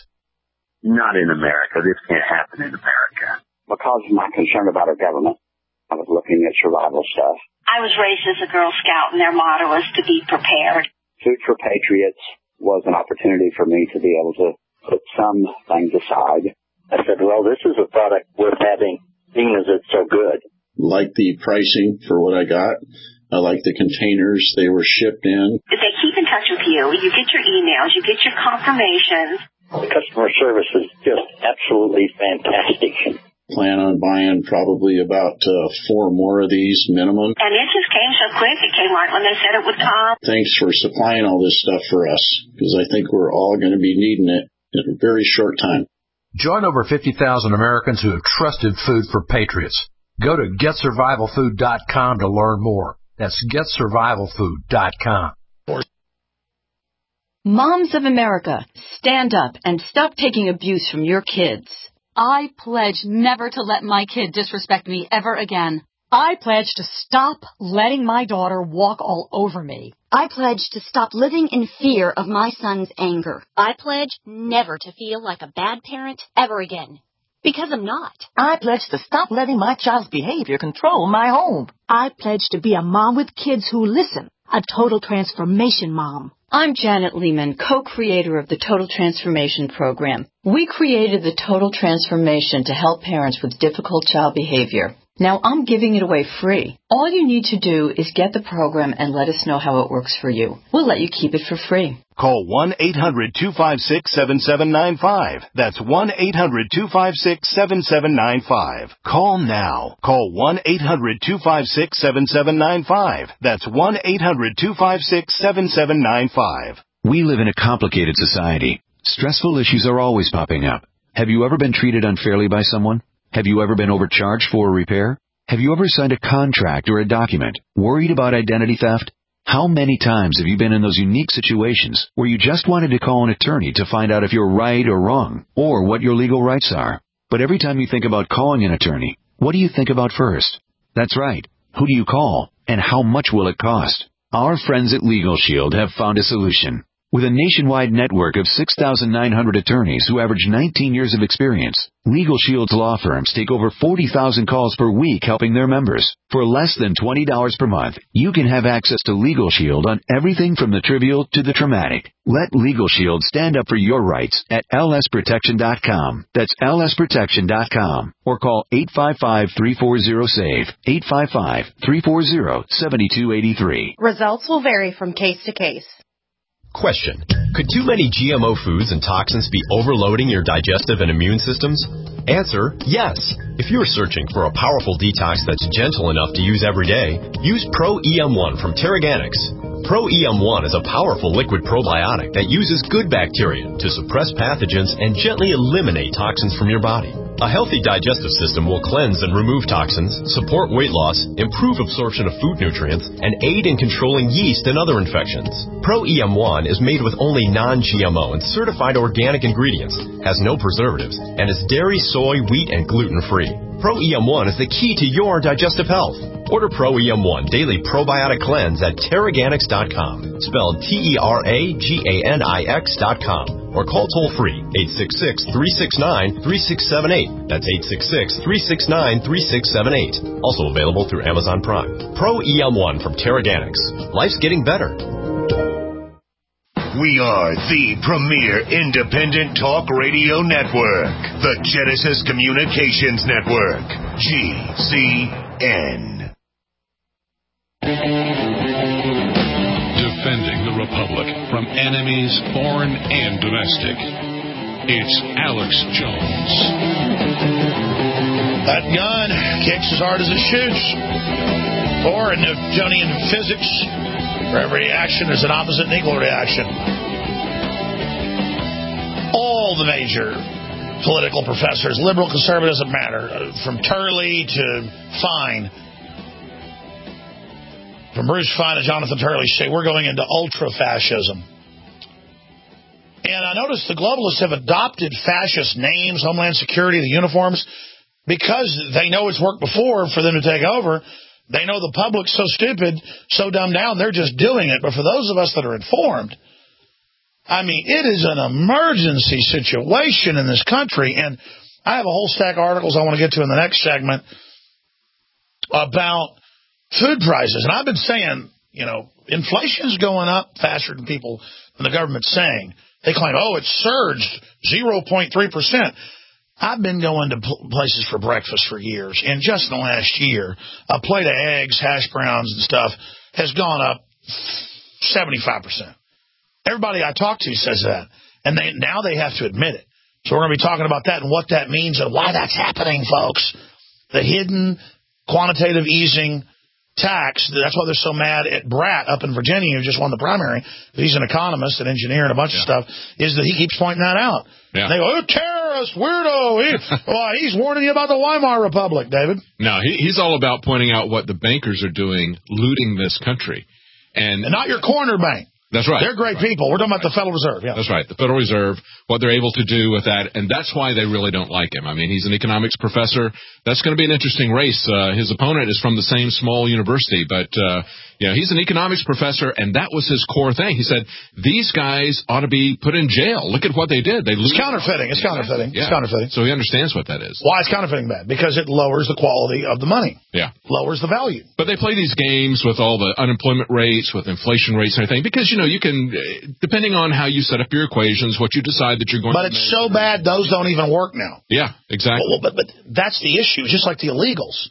Speaker 20: Not in America. This can't happen in America. Because of my concern about our government, I was looking at survival stuff.
Speaker 21: I was raised as a Girl Scout, and their motto is to be prepared.
Speaker 20: Food for Patriots was an opportunity for me to be able to put some things aside. I said, well, this is a product worth having seeing as it's so good.
Speaker 5: Like the pricing for what I got. I like the containers they were shipped in.
Speaker 21: They keep in touch with you. You get your emails. You get your confirmations.
Speaker 20: The customer service is just absolutely fantastic.
Speaker 5: Plan on buying probably about uh, four more of these minimum.
Speaker 21: And it just came so quick. It came right when they said it would come.
Speaker 5: Thanks for supplying all this stuff for us, because I think we're all going to be needing it in a very short time.
Speaker 19: Join over fifty thousand Americans who have trusted food for patriots. Go to get survival food dot com to learn more. That's get survival food dot com.
Speaker 22: Moms of America, stand up and stop taking abuse from your kids.
Speaker 23: I pledge never to let my kid disrespect me ever again. I pledge to stop letting my daughter walk all over me.
Speaker 24: I pledge to stop living in fear of my son's anger.
Speaker 25: I pledge never to feel like a bad parent ever again. Because I'm not.
Speaker 26: I pledge to stop letting my child's behavior control my home.
Speaker 27: I pledge to be a mom with kids who listen. A total transformation mom.
Speaker 22: I'm Janet Lehman, co-creator of the Total Transformation Program. We created the Total Transformation to help parents with difficult child behavior. Now I'm giving it away free. All you need to do is get the program and let us know how it works for you. We'll let you keep it for free.
Speaker 1: Call one eight hundred two five six seven seven nine five. That's one eight hundred two five six seven seven nine five. Call now. Call one eight hundred two five six seven seven nine five. That's one eight hundred two five six seven seven nine five.
Speaker 28: We live in a complicated society. Stressful issues are always popping up. Have you ever been treated unfairly by someone? Have you ever been overcharged for a repair? Have you ever signed a contract or a document worried about identity theft? How many times have you been in those unique situations where you just wanted to call an attorney to find out if you're right or wrong, or what your legal rights are? But every time you think about calling an attorney, what do you think about first? That's right. Who do you call, and how much will it cost? Our friends at Legal Shield have found a solution. With a nationwide network of six thousand nine hundred attorneys who average nineteen years of experience, Legal Shield's law firms take over forty thousand calls per week helping their members. For less than twenty dollars per month, you can have access to Legal Shield on everything from the trivial to the traumatic. Let Legal Shield stand up for your rights at L S protection dot com. That's L S protection dot com. Or call eight five five, three four zero, SAVE, eight five five, three four zero, seven two eight three.
Speaker 29: Results will vary from case to case.
Speaker 30: Question. Could too many G M O foods and toxins be overloading your digestive and immune systems? Answer, yes. If you're searching for a powerful detox that's gentle enough to use every day, use Pro E M one from Teraganix. Pro E M one is a powerful liquid probiotic that uses good bacteria to suppress pathogens and gently eliminate toxins from your body. A healthy digestive system will cleanse and remove toxins, support weight loss, improve absorption of food nutrients, and aid in controlling yeast and other infections. Pro E M one is made with only non-G M O and certified organic ingredients, has no preservatives, and is dairy, soy, wheat, and gluten-free. Pro E M one is the key to your digestive health. Order Pro E M one Daily Probiotic Cleanse at Teraganix dot com, spelled T E R A G A N I X dot com, or call toll-free eight six six, three six nine, three six seven eight. That's eight six six, three six nine, three six seven eight. Also available through Amazon Prime. Pro E M one from Teraganix. Life's getting better.
Speaker 1: We are the premier independent talk radio network, the Genesis Communications Network, G C N.
Speaker 2: Defending the Republic from enemies, foreign and domestic. It's Alex Jones.
Speaker 3: That gun kicks as hard as it shoots. Or in Newtonian physics, for every action, there's an opposite and equal reaction. All the major political professors, liberal, conservative, doesn't matter, from Turley to Fine, from Bruce Fine to Jonathan Turley, say we're going into ultra-fascism. And I noticed the globalists have adopted fascist names, Homeland Security, the uniforms, because they know it's worked before for them to take over. They know the public's so stupid, so dumbed down, they're just doing it. But for those of us that are informed, I mean, it is an emergency situation in this country. And I have a whole stack of articles I want to get to in the next segment about food prices. And I've been saying, you know, inflation's going up faster than people, than the government's saying. They claim, oh, it surged zero point three percent. I've been going to pl- places for breakfast for years, and just in the last year, a plate of eggs, hash browns, and stuff has gone up seventy-five percent. Everybody I talk to says that, and they now they have to admit it. So we're going to be talking about that and what that means and why that's happening, folks. The hidden quantitative easing tax, that's why they're so mad at Bratt up in Virginia, who just won the primary. He's an economist, an engineer, and a bunch yeah. of stuff, is that he keeps pointing that out. Yeah. They go, oh, terrorist, weirdo. He, well, he's warning you about the Weimar Republic, David.
Speaker 4: No, he, he's all about pointing out what the bankers are doing, looting this country. And,
Speaker 3: and not your corner bank.
Speaker 4: That's right.
Speaker 3: They're great
Speaker 4: right.
Speaker 3: people. We're talking about the Federal Reserve. Yeah.
Speaker 4: That's right. The Federal Reserve, what they're able to do with that, and that's why they really don't like him. I mean, he's an economics professor. That's going to be an interesting race. Uh, his opponent is from the same small university, but uh, you know, he's an economics professor, and that was his core thing. He said, these guys ought to be put in jail. Look at what they did. They
Speaker 3: It's counterfeiting. It's counterfeiting.
Speaker 4: Yeah.
Speaker 3: It's counterfeiting.
Speaker 4: So he understands what that is.
Speaker 3: Why is counterfeiting bad? Because it lowers the quality of the money.
Speaker 4: Yeah.
Speaker 3: Lowers the value.
Speaker 4: But they play these games with all the unemployment rates, with inflation rates and everything, because, you know, you can, depending on how you set up your equations, what you decide that you're going
Speaker 3: but to But it's so bad, those don't even work now.
Speaker 4: Yeah, exactly.
Speaker 3: Well, but, but that's the issue, just like the illegals.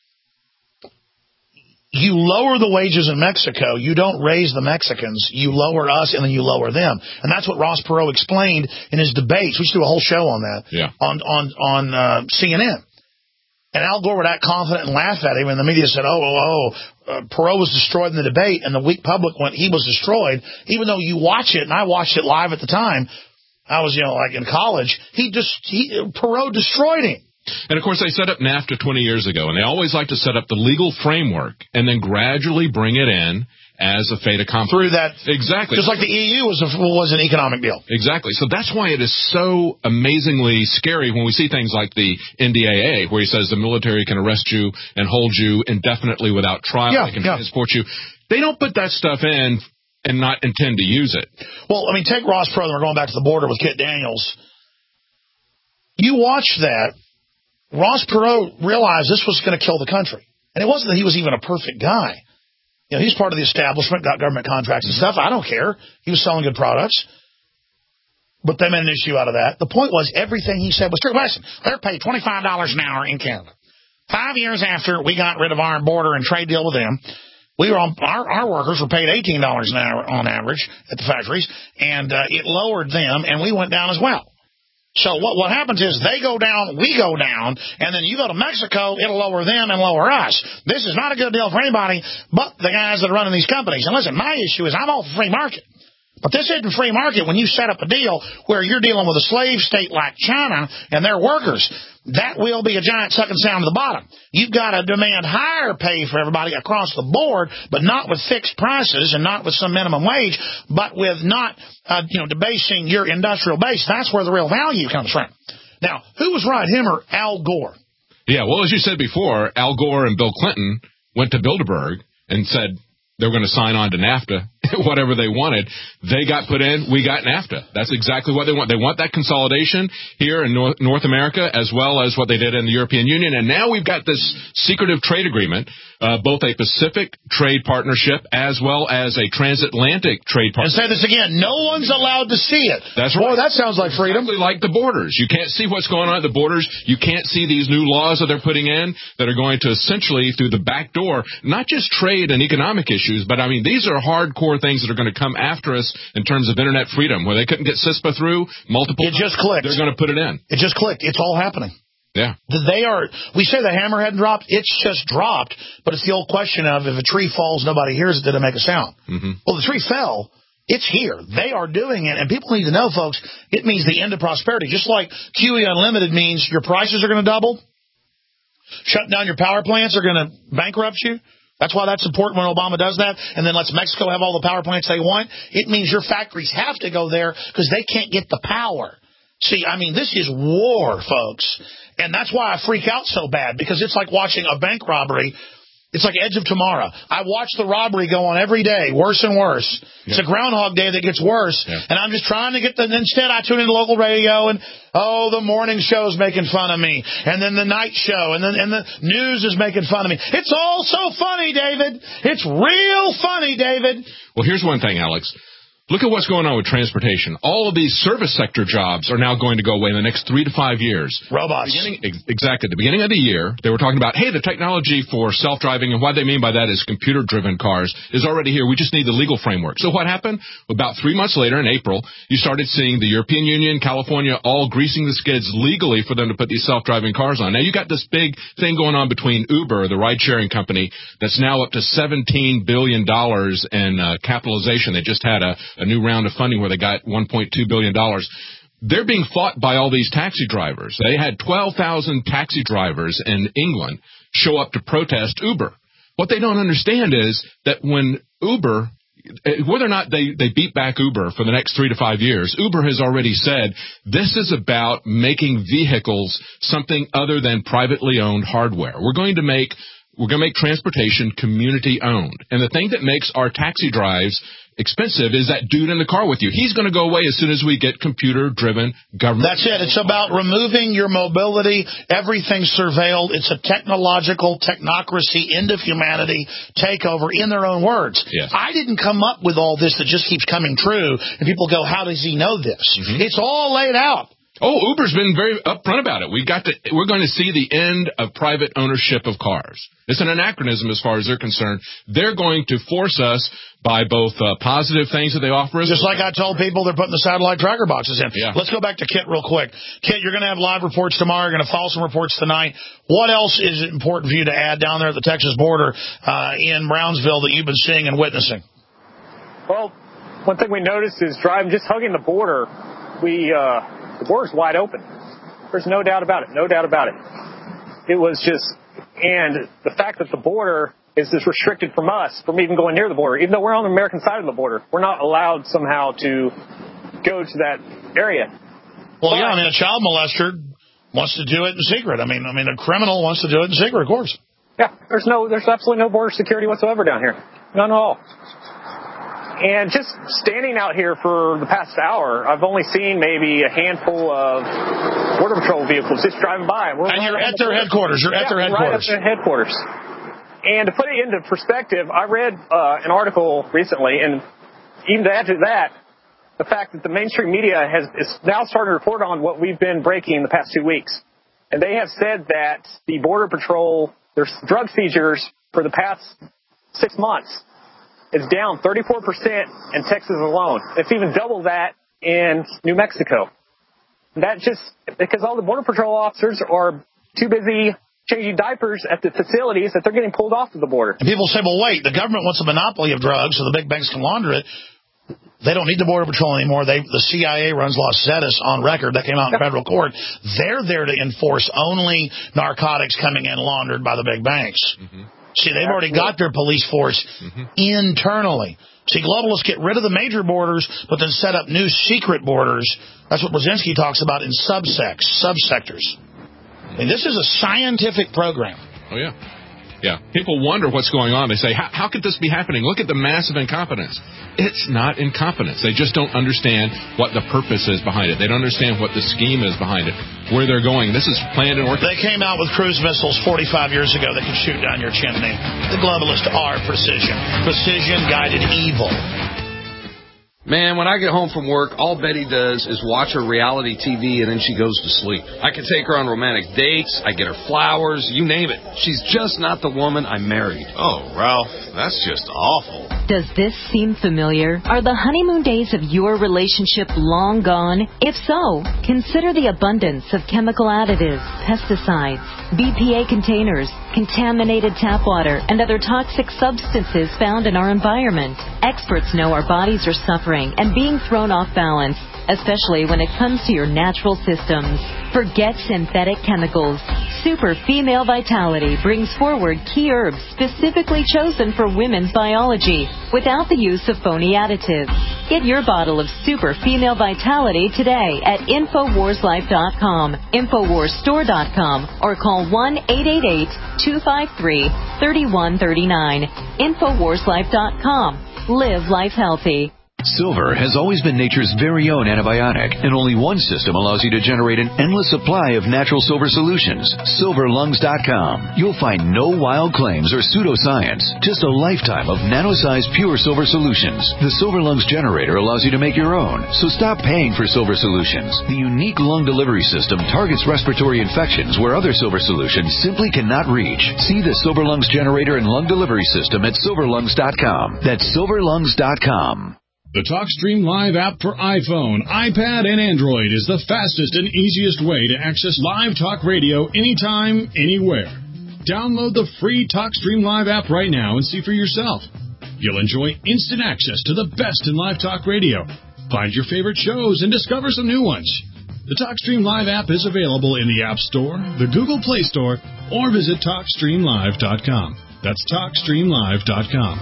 Speaker 3: You lower the wages in Mexico, you don't raise the Mexicans, you lower us, and then you lower them. And that's what Ross Perot explained in his debates. We should do a whole show on that,
Speaker 4: yeah.
Speaker 3: on on on uh, C N N. And Al Gore would act confident and laugh at him, and the media said, oh, oh, oh, uh, Perot was destroyed in the debate, and the weak public went, he was destroyed. Even though you watch it, and I watched it live at the time, I was, you know, like in college, he just, he, Perot destroyed him.
Speaker 4: And, of course, they set up NAFTA twenty years ago, and they always like to set up the legal framework and then gradually bring it in as a fait accompli.
Speaker 3: Through that.
Speaker 4: Exactly.
Speaker 3: Just like the E U was, a, was an economic deal.
Speaker 4: Exactly. So that's why it is so amazingly scary when we see things like the N D A A, where he says the military can arrest you and hold you indefinitely without trial.
Speaker 3: Yeah,
Speaker 4: they can
Speaker 3: yeah.
Speaker 4: transport you. They don't put that stuff in and not intend to use it.
Speaker 3: Well, I mean, take Ross Perot. We're going back to the border with Kit Daniels. You watch that. Ross Perot realized this was going to kill the country. And it wasn't that he was even a perfect guy. You know, he's part of the establishment, got government contracts and stuff. I don't care. He was selling good products. But they made an issue out of that. The point was everything he said was true. Listen, they're paid twenty-five dollars an hour in Canada. Five years after we got rid of our border and trade deal with them, we were on, our, our workers were paid eighteen dollars an hour on average at the factories, and uh, it lowered them, and we went down as well. So what what happens is they go down, we go down, and then you go to Mexico, it'll lower them and lower us. This is not a good deal for anybody but the guys that are running these companies. And listen, my issue is I'm all for free market. But this isn't free market when you set up a deal where you're dealing with a slave state like China and their workers. That will be a giant sucking sound to the bottom. You've got to demand higher pay for everybody across the board, but not with fixed prices and not with some minimum wage, but with not, uh, you know, debasing your industrial base. That's where the real value comes from. Now, who was right, him or Al Gore?
Speaker 4: Yeah, well, as you said before, Al Gore and Bill Clinton went to Bilderberg and said they were going to sign on to NAFTA. Whatever they wanted, they got put in, we got NAFTA. That's exactly what they want. They want that consolidation here in North, North America as well as what they did in the European Union. And now we've got this secretive trade agreement, uh, both a Pacific trade partnership as well as a transatlantic trade partnership.
Speaker 3: And say this again, no one's allowed to see it.
Speaker 4: That's right.
Speaker 3: Boy, that sounds like freedom.
Speaker 4: Exactly like the borders. You can't see what's going on at the borders. You can't see these new laws that they're putting in that are going to essentially, through the back door, not just trade and economic issues, but I mean, these are hardcore things that are going to come after us in terms of internet freedom, where they couldn't get CISPA through multiple
Speaker 3: It just clicked.
Speaker 4: They're going to put it in.
Speaker 3: It just clicked. It's all happening.
Speaker 4: Yeah.
Speaker 3: They are, we say the hammer hadn't dropped. It's just dropped, but it's the old question of if a tree falls, nobody hears it, did it make a sound?
Speaker 4: Mm-hmm.
Speaker 3: Well, the tree fell. It's here. They are doing it, and people need to know, folks, it means the end of prosperity. Just like Q E Unlimited means your prices are going to double. Shutting down your power plants are going to bankrupt you. That's why that's important when Obama does that, and then lets Mexico have all the power plants they want. It means your factories have to go there because they can't get the power. See, I mean, this is war, folks. And that's why I freak out so bad, because it's like watching a bank robbery. It's like Edge of Tomorrow. I watch the robbery go on every day, worse and worse. Yeah. It's a Groundhog Day that gets worse. Yeah. And I'm just trying to get the, instead I tune into local radio and, oh, the morning show's making fun of me. And then the night show. And then and the news is making fun of me. It's all so funny, David. It's real funny, David.
Speaker 4: Well, here's one thing, Alex. Look at what's going on with transportation. All of these service sector jobs are now going to go away in the next three to five years.
Speaker 3: Robots.
Speaker 4: Beginning, ex- exactly. At the beginning of the year, they were talking about, hey, the technology for self-driving, and what they mean by that is computer-driven cars, is already here. We just need the legal framework. So what happened? About three months later, in April, you started seeing the European Union, California, all greasing the skids legally for them to put these self-driving cars on. Now, you got this big thing going on between Uber, the ride-sharing company, that's now up to seventeen billion dollars in uh, capitalization. They just had a, a new round of funding where they got one point two billion dollars. They're being fought by all these taxi drivers. They had twelve thousand taxi drivers in England show up to protest Uber. What they don't understand is that when Uber, whether or not they, they beat back Uber for the next three to five years, Uber has already said this is about making vehicles something other than privately owned hardware. We're going to make we're going to make transportation community owned. And the thing that makes our taxi drives expensive is that dude in the car with you. He's going to go away as soon as we get computer-driven government.
Speaker 3: That's it. It's about removing your mobility. Everything's surveilled. It's a technological technocracy, end of humanity takeover, in their own words.
Speaker 4: Yes.
Speaker 3: I didn't come up with all this that just keeps coming true, and people go, how does he know this? Mm-hmm. It's all laid out.
Speaker 4: Oh, Uber's been very upfront about it. We got to, we're going to see the end of private ownership of cars. It's an anachronism as far as they're concerned. They're going to force us by both uh, positive things that they offer us.
Speaker 3: Just like I told people they're putting the satellite tracker boxes in.
Speaker 4: Yeah.
Speaker 3: Let's go back to Kit real quick. Kit, you're going to have live reports tomorrow. You're going to follow some reports tonight. What else is important for you to add down there at the Texas border uh, in Brownsville that you've been seeing and witnessing?
Speaker 9: Well, one thing we noticed is driving, just hugging the border, we... Uh, The border's wide open. There's no doubt about it. No doubt about it. It was just, and the fact that the border is just restricted from us from even going near the border, even though we're on the American side of the border, we're not allowed somehow to go to that area.
Speaker 3: Well, but, yeah, I mean, a child molester wants to do it in secret. I mean, I mean, a criminal wants to do it in secret, of course.
Speaker 9: Yeah, there's no, there's absolutely no border security whatsoever down here. None at all. And just standing out here for the past hour, I've only seen maybe a handful of Border Patrol vehicles just driving by. We're
Speaker 3: and
Speaker 9: right
Speaker 3: you're at their headquarters. You're
Speaker 9: yeah,
Speaker 3: at their headquarters.
Speaker 9: Right at their headquarters. And to put it into perspective, I read uh, an article recently, and even to add to that, the fact that the mainstream media has is now starting to report on what we've been breaking the past two weeks. And they have said that the Border Patrol, their drug seizures for the past six months, it's down thirty-four percent in Texas alone. It's even double that in New Mexico. That just, because all the Border Patrol officers are too busy changing diapers at the facilities that they're getting pulled off of the border.
Speaker 3: And people say, well, wait, the government wants a monopoly of drugs so the big banks can launder it. They don't need the Border Patrol anymore. They, the C I A runs Los Zetas on record. That came out in federal court. They're there to enforce only narcotics coming in laundered by the big banks. Mm-hmm. See, they've already got their police force mm-hmm. internally. See, globalists get rid of the major borders, but then set up new secret borders. That's what Brzezinski talks about in subsects, subsectors. I mean, this is a scientific program.
Speaker 4: Oh, yeah. Yeah. People wonder what's going on. They say, how, how could this be happening? Look at the massive incompetence. It's not incompetence. They just don't understand what the purpose is behind it. They don't understand what the scheme is behind it, where they're going. This is planned and orchestrated.
Speaker 3: They came out with cruise missiles forty-five years ago that could shoot down your chimney. The globalists are precision. Precision-guided evil.
Speaker 6: Man, when I get home from work, all Betty does is watch her reality T V and then she goes to sleep. I can take her on romantic dates, I get her flowers, you name it. She's just not the woman I married.
Speaker 7: Oh, Ralph, that's just awful.
Speaker 8: Does this seem familiar? Are the honeymoon days of your relationship long gone? If so, consider the abundance of chemical additives, pesticides, B P A containers, contaminated tap water, and other toxic substances found in our environment. Experts know our bodies are suffering and being thrown off balance, especially when it comes to your natural systems. Forget synthetic chemicals. Super Female Vitality brings forward key herbs specifically chosen for women's biology without the use of phony additives. Get your bottle of Super Female Vitality today at Infowars Life dot com, Infowars Store dot com, or call one eight eight eight, two five three, three one three nine. Infowars Life dot com. Live life healthy.
Speaker 28: Silver has always been nature's very own antibiotic, and only one system allows you to generate an endless supply of natural silver solutions. silver lungs dot com. You'll find no wild claims or pseudoscience, just a lifetime of nano-sized pure silver solutions. The Silver Lungs generator allows you to make your own, so stop paying for silver solutions. The unique lung delivery system targets respiratory infections where other silver solutions simply cannot reach. See the Silver Lungs generator and lung delivery system at silver lungs dot com. That's silver lungs dot com.
Speaker 2: The TalkStream Live app for iPhone, iPad, and Android is the fastest and easiest way to access live talk radio anytime, anywhere. Download the free TalkStream Live app right now and see for yourself. You'll enjoy instant access to the best in live talk radio. Find your favorite shows and discover some new ones. The TalkStream Live app is available in the App Store, the Google Play Store, or visit talk stream live dot com. That's talk stream live dot com.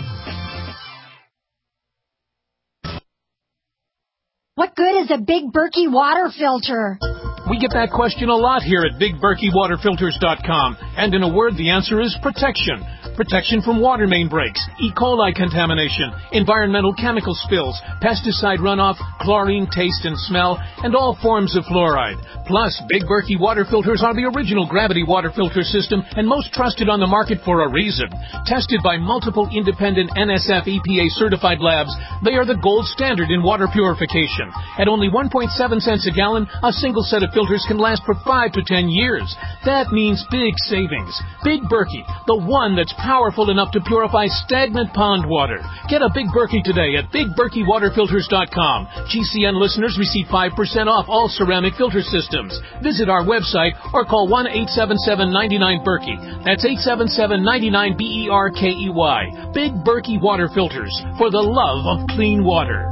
Speaker 27: What good is a Big Berkey water filter?
Speaker 10: We get that question a lot here at big berkey water filters dot com. And in a word, the answer is protection. Protection from water main breaks, E. coli contamination, environmental chemical spills, pesticide runoff, chlorine taste and smell, and all forms of fluoride. Plus, Big Berkey water filters are the original gravity water filter system and most trusted on the market for a reason. Tested by multiple independent N S F E P A certified labs, they are the gold standard in water purification. At only one point seven cents a gallon, a single set of filters can last for five to ten years. That means big savings. Big Berkey, the one that's powerful enough to purify stagnant pond water. Get a Big Berkey today at big berkey water filters dot com. G C N listeners receive five percent off all ceramic filter systems. Visit our website or call one eight seven seven, nine nine, Berkey. That's eight seven seven, nine nine, B E R K E Y. Big Berkey Water Filters, for the love of clean water.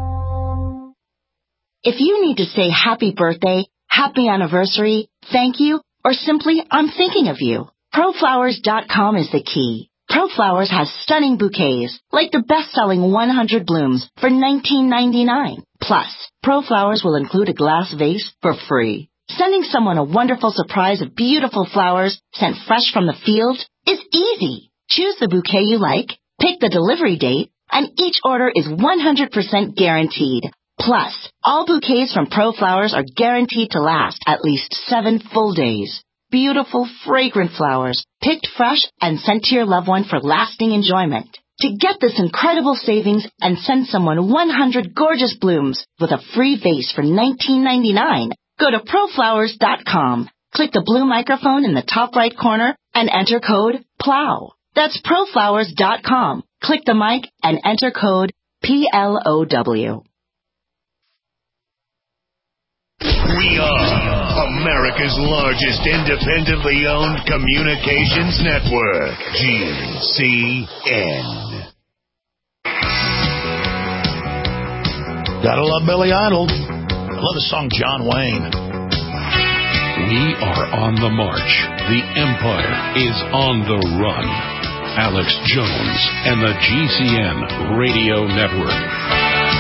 Speaker 24: If you need to say happy birthday, happy anniversary, thank you, or simply I'm thinking of you, pro flowers dot com is the key. ProFlowers has stunning bouquets, like the best-selling one hundred blooms for nineteen ninety-nine. Plus, ProFlowers will include a glass vase for free. Sending someone a wonderful surprise of beautiful flowers sent fresh from the field is easy. Choose the bouquet you like, pick the delivery date, and each order is one hundred percent guaranteed. Plus, all bouquets from ProFlowers are guaranteed to last at least seven full days. Beautiful, fragrant flowers, picked fresh and sent to your loved one for lasting enjoyment. To get this incredible savings and send someone one hundred gorgeous blooms with a free vase for nineteen ninety-nine, go to pro flowers dot com. Click the blue microphone in the top right corner and enter code PLOW. That's pro flowers dot com. Click the mic and enter code P L O W.
Speaker 1: We are America's largest independently owned communications network, G C N.
Speaker 3: Gotta love Billy Idol. I love the song John Wayne.
Speaker 2: We are on the march. The empire is on the run. Alex Jones and the G C N Radio Network.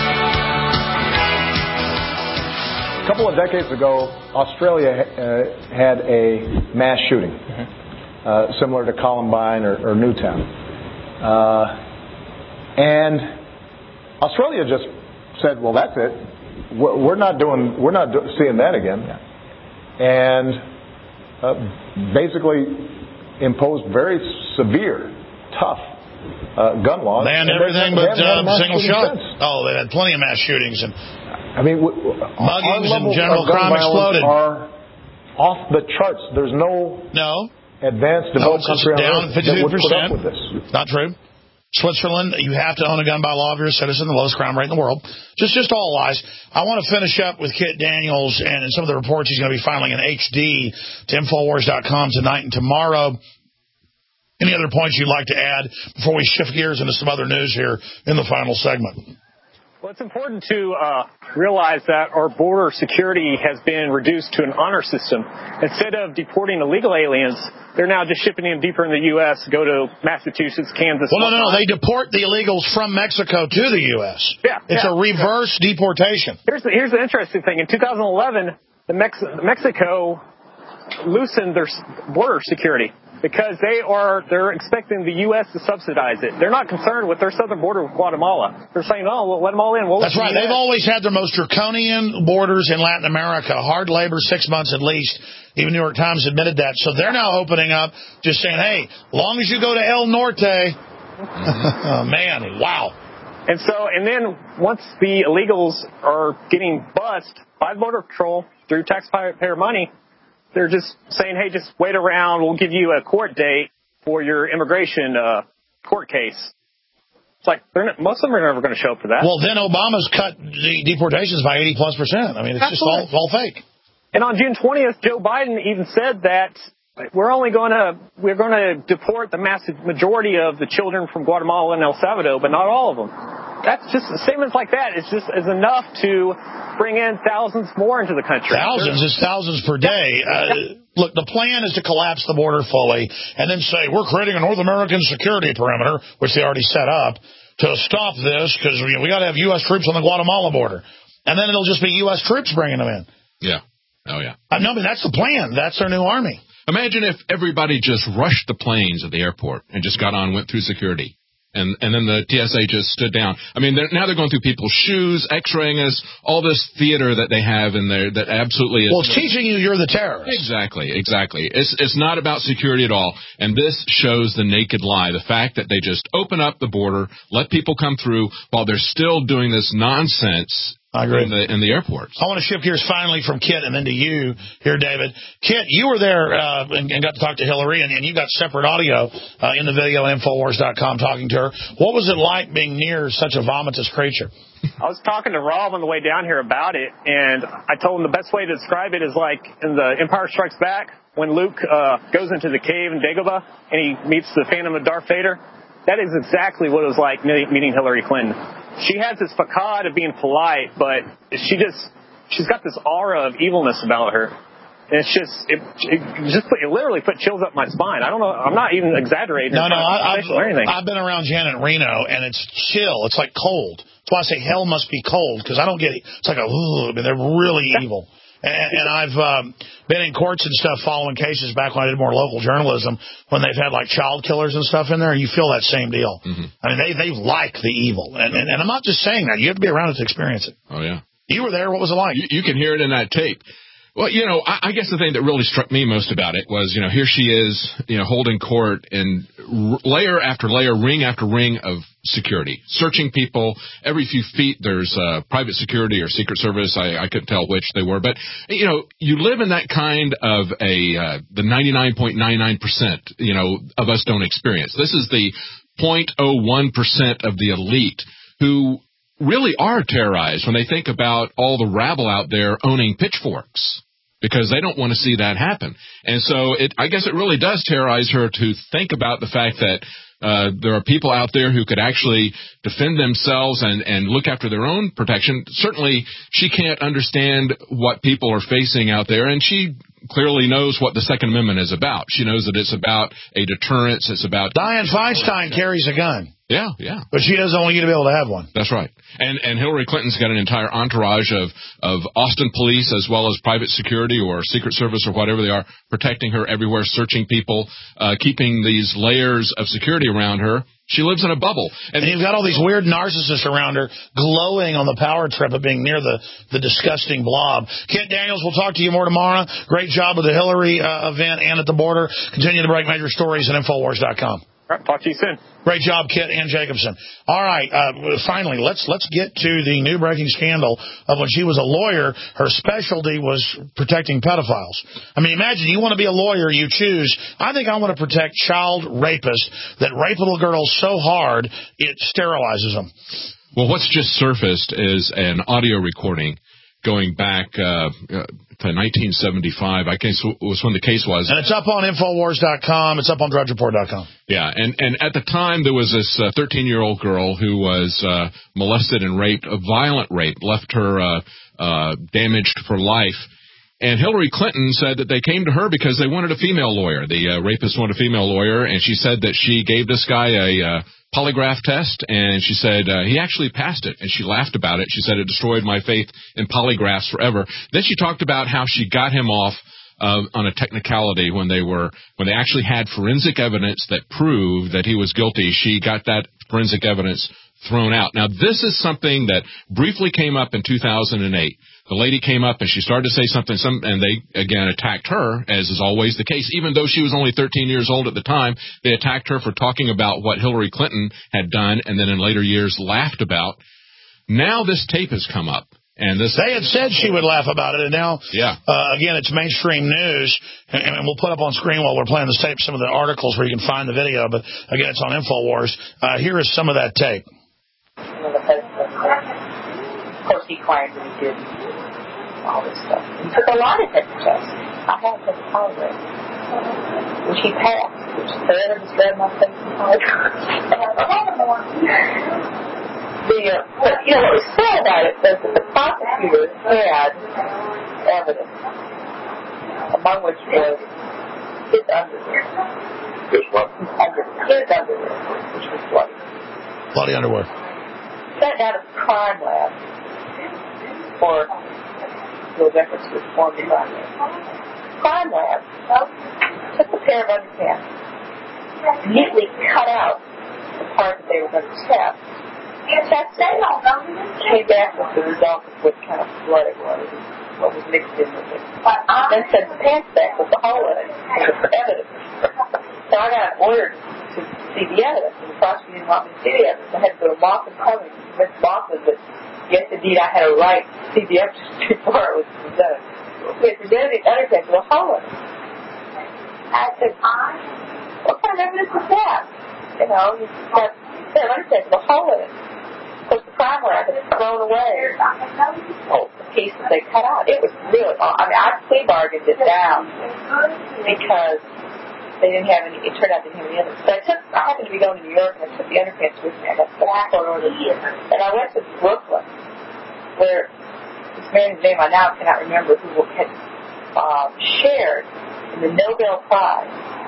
Speaker 11: A couple of decades ago, Australia uh, had a mass shooting, mm-hmm. uh, similar to Columbine or, or Newtown. Uh, and Australia just said, well, that's it. We're not doing, we're not do- seeing that again. And uh, basically imposed very severe, tough uh, gun laws.
Speaker 3: Banned everything but uh, single shot. Oh, they had plenty of mass shootings. and.
Speaker 11: I mean,
Speaker 3: muggings and general crime exploded.
Speaker 11: Are off the charts. There's no
Speaker 3: no
Speaker 11: advanced developed
Speaker 3: no,
Speaker 11: country
Speaker 3: down
Speaker 11: on earth that would put up with this.
Speaker 3: Not true. Switzerland, you have to own a gun by law if you're a citizen, the lowest crime rate in the world. Just, just all lies. I want to finish up with Kit Daniels and some of the reports he's going to be filing in H D to infowars dot com tonight and tomorrow. Any other points you'd like to add before we shift gears into some other news here in the final segment?
Speaker 9: Well, it's important to uh, realize that our border security has been reduced to an honor system. Instead of deporting illegal aliens, they're now just shipping them deeper in the U S, go to Massachusetts, Kansas.
Speaker 3: Well, no, no, no. They deport the illegals from Mexico to the U S.
Speaker 9: Yeah.
Speaker 3: It's
Speaker 9: yeah,
Speaker 3: a reverse
Speaker 9: yeah.
Speaker 3: deportation.
Speaker 9: Here's the, here's the interesting thing. In two thousand eleven, the Mex- Mexico loosened their border security. because they are, they're expecting the U S to subsidize it. They're not concerned with their southern border with Guatemala. They're saying, oh, well, let them all in. Well,
Speaker 3: That's right. They've always had their most draconian borders in Latin America. Hard labor, six months at least. Even New York Times admitted that. So they're now opening up, just saying, hey, as long as you go to El Norte. Oh, man, wow.
Speaker 9: And so, and then once the illegals are getting bussed by Border Patrol through taxpayer money, they're just saying, hey, just wait around. We'll give you a court date for your immigration uh, court case. It's like they're not, most of them are never going to show up for that.
Speaker 3: Well, then Obama's cut the deportations by eighty plus percent. I mean, it's
Speaker 9: Absolutely.
Speaker 3: just all, all fake.
Speaker 9: And on June twentieth, Joe Biden even said that we're only going to we're going to deport the massive majority of the children from Guatemala and El Salvador, but not all of them. That's just statements like that. It's just is enough to bring in thousands more into the country.
Speaker 3: Thousands is thousands per day. Uh, look, the plan is to collapse the border fully and then say we're creating a North American security perimeter, which they already set up, to stop this because we, we got to have U S troops on the Guatemala border, and then it'll just be U S troops bringing them in.
Speaker 4: Yeah. Oh yeah.
Speaker 3: I know, but that's the plan. That's their new army.
Speaker 4: Imagine if everybody just rushed the planes at the airport and just got on, went through security. And and then the T S A just stood down. I mean, they're, now they're going through people's shoes, x-raying us, all this theater that they have in there that absolutely is.
Speaker 3: Well, it's teaching you you're the terrorist.
Speaker 4: Exactly, exactly. It's it's not about security at all. And this shows the naked lie, the fact that they just open up the border, let people come through while they're still doing this nonsense.
Speaker 3: I agree.
Speaker 4: In the, in the airports.
Speaker 3: I want to shift gears finally from Kit and then to you here, David. Kit, you were there uh, and, and got to talk to Hillary, and, and you got separate audio uh, in the video at Infowars dot com talking to her. What was it like being near such a vomitous creature?
Speaker 9: I was talking to Rob on the way down here about it, and I told him the best way to describe it is like in the Empire Strikes Back when Luke uh, goes into the cave in Dagobah and he meets the Phantom of Darth Vader. That is exactly what it was like meeting Hillary Clinton. She has this facade of being polite, but she just, she's got this aura of evilness about her. And it's just, it, it just put, it literally put chills up my spine. I don't know, I'm not even exaggerating.
Speaker 3: No, no, I, I've,
Speaker 9: or anything.
Speaker 3: I've been around Janet Reno, and it's chill. It's like cold. That's why I say hell must be cold, because I don't get it. It's like a, ooh, I mean, they're really evil. And, and I've um, been in courts and stuff following cases back when I did more local journalism, when they've had like child killers and stuff in there, and you feel that same deal. Mm-hmm. I mean, they they like the evil. And, and, and I'm not just saying that. You have to be around it to experience it.
Speaker 4: Oh, yeah.
Speaker 3: You were there. What was it like?
Speaker 4: You, you can hear it in that tape. Well, you know, I, I guess the thing that really struck me most about it was, you know, here she is, you know, holding court, and r- layer after layer, ring after ring of security, searching people. Every few feet there's uh, private security or Secret Service. I, I couldn't tell which they were. But, you know, you live in that kind of a uh, the ninety-nine point nine nine percent, you know, of us don't experience. This is the zero point zero one percent of the elite who really are terrorized when they think about all the rabble out there owning pitchforks, because they don't want to see that happen. And so it, I guess it really does terrorize her to think about the fact that uh, there are people out there who could actually defend themselves and, and look after their own protection. Certainly, she can't understand what people are facing out there, and she clearly knows what the Second Amendment is about. She knows that it's about a deterrence. It's about...
Speaker 3: Dianne Feinstein carries a gun.
Speaker 4: Yeah, yeah.
Speaker 3: But she doesn't want you to be able to have one.
Speaker 4: That's right. And and Hillary Clinton's got an entire entourage of, of Austin police as well as private security or Secret Service or whatever they are, protecting her everywhere, searching people, uh, keeping these layers of security around her. She lives in a bubble.
Speaker 3: And, and you've got all these weird narcissists around her glowing on the power trip of being near the, the disgusting blob. Kit Daniels, we'll talk to you more tomorrow. Great job with the Hillary uh, event and at the border. Continue to break major stories at Infowars dot com.
Speaker 9: All right, talk to you soon.
Speaker 3: Great job, Kit and Jacobson. All right, uh, finally, let's let's get to the new breaking scandal of when she was a lawyer. Her specialty was protecting pedophiles. I mean, imagine you want to be a lawyer, you choose. I think I want to protect child rapists that rape little girls so hard it sterilizes them.
Speaker 4: Well, what's just surfaced is an audio recording going back uh, to nineteen seventy-five. I guess was when the case was.
Speaker 3: And it's up on Infowars dot com. It's up on Drudge Report dot com.
Speaker 4: Yeah, and, and at the time, there was this uh, thirteen-year-old girl who was uh, molested and raped, a violent rape, left her uh, uh, damaged for life. And Hillary Clinton said that they came to her because they wanted a female lawyer. The uh, rapist wanted a female lawyer, and she said that she gave this guy a uh, polygraph test, and she said uh, he actually passed it, and she laughed about it. She said it destroyed my faith in polygraphs forever. Then she talked about how she got him off uh, on a technicality when they were when they actually had forensic evidence that proved that he was guilty. She got that forensic evidence thrown out. Now, this is something that briefly came up in two thousand eight. The lady came up and she started to say something, some, and they, again, attacked her, as is always the case. Even though she was only thirteen years old at the time, they attacked her for talking about what Hillary Clinton had done and then in later years laughed about. Now this tape has come up. And this,
Speaker 3: they had said she would laugh about it, and now,
Speaker 4: yeah.
Speaker 3: uh, again, it's mainstream news, and, and we'll put up on screen while we're playing this tape some of the articles where you can find the video, but, again, it's on InfoWars. Uh, here is some of that tape.
Speaker 5: Of course, he claimed that he did all this stuff. He took a lot of test tests. I had to tolerate, which he passed, which the evidence read my face and The, uh, but, you know, what was said about it was that the prosecutor had evidence, among which was his underwear. His what? His underwear. His underwear, which was bloody.
Speaker 3: Bloody underwear.
Speaker 5: Sent down to the crime lab for those efforts to reform the crime lab. Crime lab took a pair of underpants, neatly cut out the part that they were going to test. Checked it, came back with the result of what kind of blood it was, what was mixed in with it. Then sent the pants back with the hole in it for evidence. So I got ordered to see the evidence, and the prosecutor didn't want me to see the evidence. I had to go to Moffitt Cummings and convince Moffitt that, yes, indeed, I had a right to see the evidence before it was presented. We had presented the underpants with a hole in it. I said, what kind of evidence is that? You know, you've got a pair of underpants with a hole in it. Of course, the crime lab had thrown away oh, the piece that they cut out. It was really, I mean, I plea bargained it down because they didn't have any, it turned out they didn't have any others. But I took, I happened to be going to New York, and I took the underpants with me. I got the court order. And I went to Brooklyn, where this man's name I now cannot remember, who had uh, shared in the Nobel Prize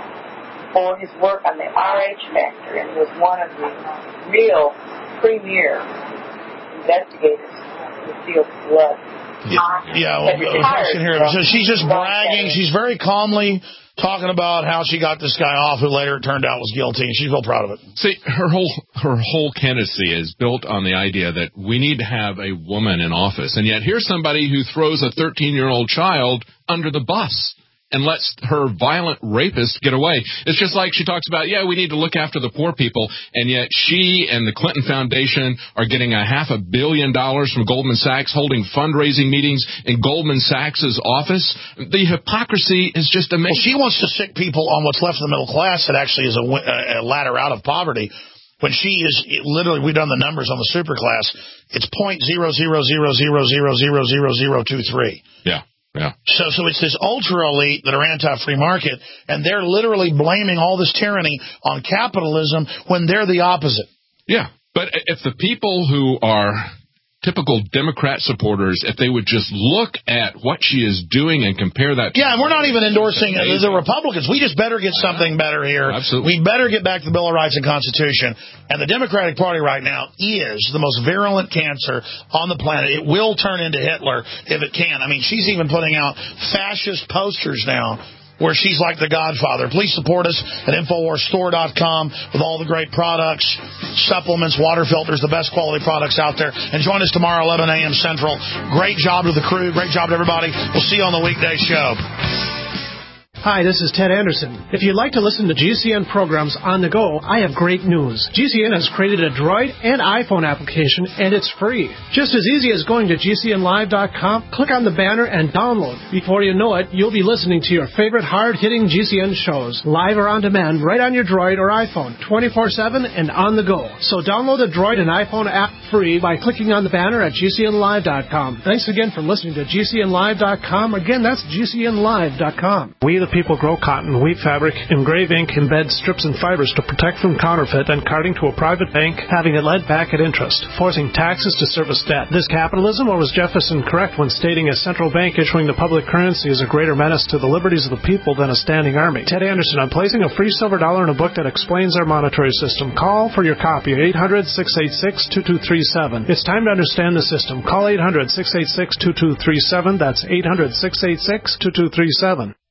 Speaker 5: for his work on the R H factor, and was one of the real premier investigators in the field of blood.
Speaker 3: Yeah, yeah well, here. So she's just bragging. She's very calmly talking about how she got this guy off, who later it turned out was guilty, and she's real proud of it.
Speaker 4: See, her whole her whole candidacy is built on the idea that we need to have a woman in office, and yet here's somebody who throws a thirteen-year-old child under the bus and lets her violent rapist get away. It's just like she talks about, yeah, we need to look after the poor people, and yet she and the Clinton Foundation are getting a half a billion dollars from Goldman Sachs, holding fundraising meetings in Goldman Sachs' office. The hypocrisy is just amazing.
Speaker 3: Well, she wants to sick people on what's left of the middle class that actually is a, a ladder out of poverty. When she is literally, we've done the numbers on the super class, it's point zero zero zero zero zero zero zero zero two three.
Speaker 4: Yeah. Yeah.
Speaker 3: So, so it's this ultra elite that are anti-free market, and they're literally blaming all this tyranny on capitalism when they're the opposite.
Speaker 4: Yeah, but if the people who are typical Democrat supporters, if they would just look at what she is doing and compare that to...
Speaker 3: Yeah, and we're not even endorsing the Republicans. We just better get something better here.
Speaker 4: Absolutely.
Speaker 3: We better get back to the Bill of Rights and Constitution. And the Democratic Party right now is the most virulent cancer on the planet. It will turn into Hitler if it can. I mean, she's even putting out fascist posters now where she's like the Godfather. Please support us at Infowars Store dot com with all the great products, supplements, water filters, the best quality products out there. And join us tomorrow, eleven a.m. Central. Great job to the crew. Great job to everybody. We'll see you on the weekday show.
Speaker 12: Hi, this is Ted Anderson. If you'd like to listen to G C N programs on the go, I have great news. G C N has created a Droid and iPhone application, and it's free. Just as easy as going to G C N live dot com, click on the banner, and download. Before you know it, you'll be listening to your favorite hard-hitting G C N shows, live or on demand, right on your Droid or iPhone, twenty-four seven and on the go. So download the Droid and iPhone app free by clicking on the banner at G C N live dot com. Thanks again for listening to G C N live dot com. Again, that's G C N live dot com. We the people grow cotton, weave fabric, engrave ink, embed strips and fibers to protect from counterfeit and carting to a private bank, having it lent back at interest, forcing taxes to service debt. This capitalism, or was Jefferson correct when stating a central bank issuing the public currency is a greater menace to the liberties of the people than a standing army? Ted Anderson, I'm placing a free silver dollar in a book that explains our monetary system. Call for your copy at eight hundred, six eight six, two two three three seven. It's time to understand the system. Call eight hundred, six eight six, two two three seven. That's eight hundred, six eight six, two two three seven.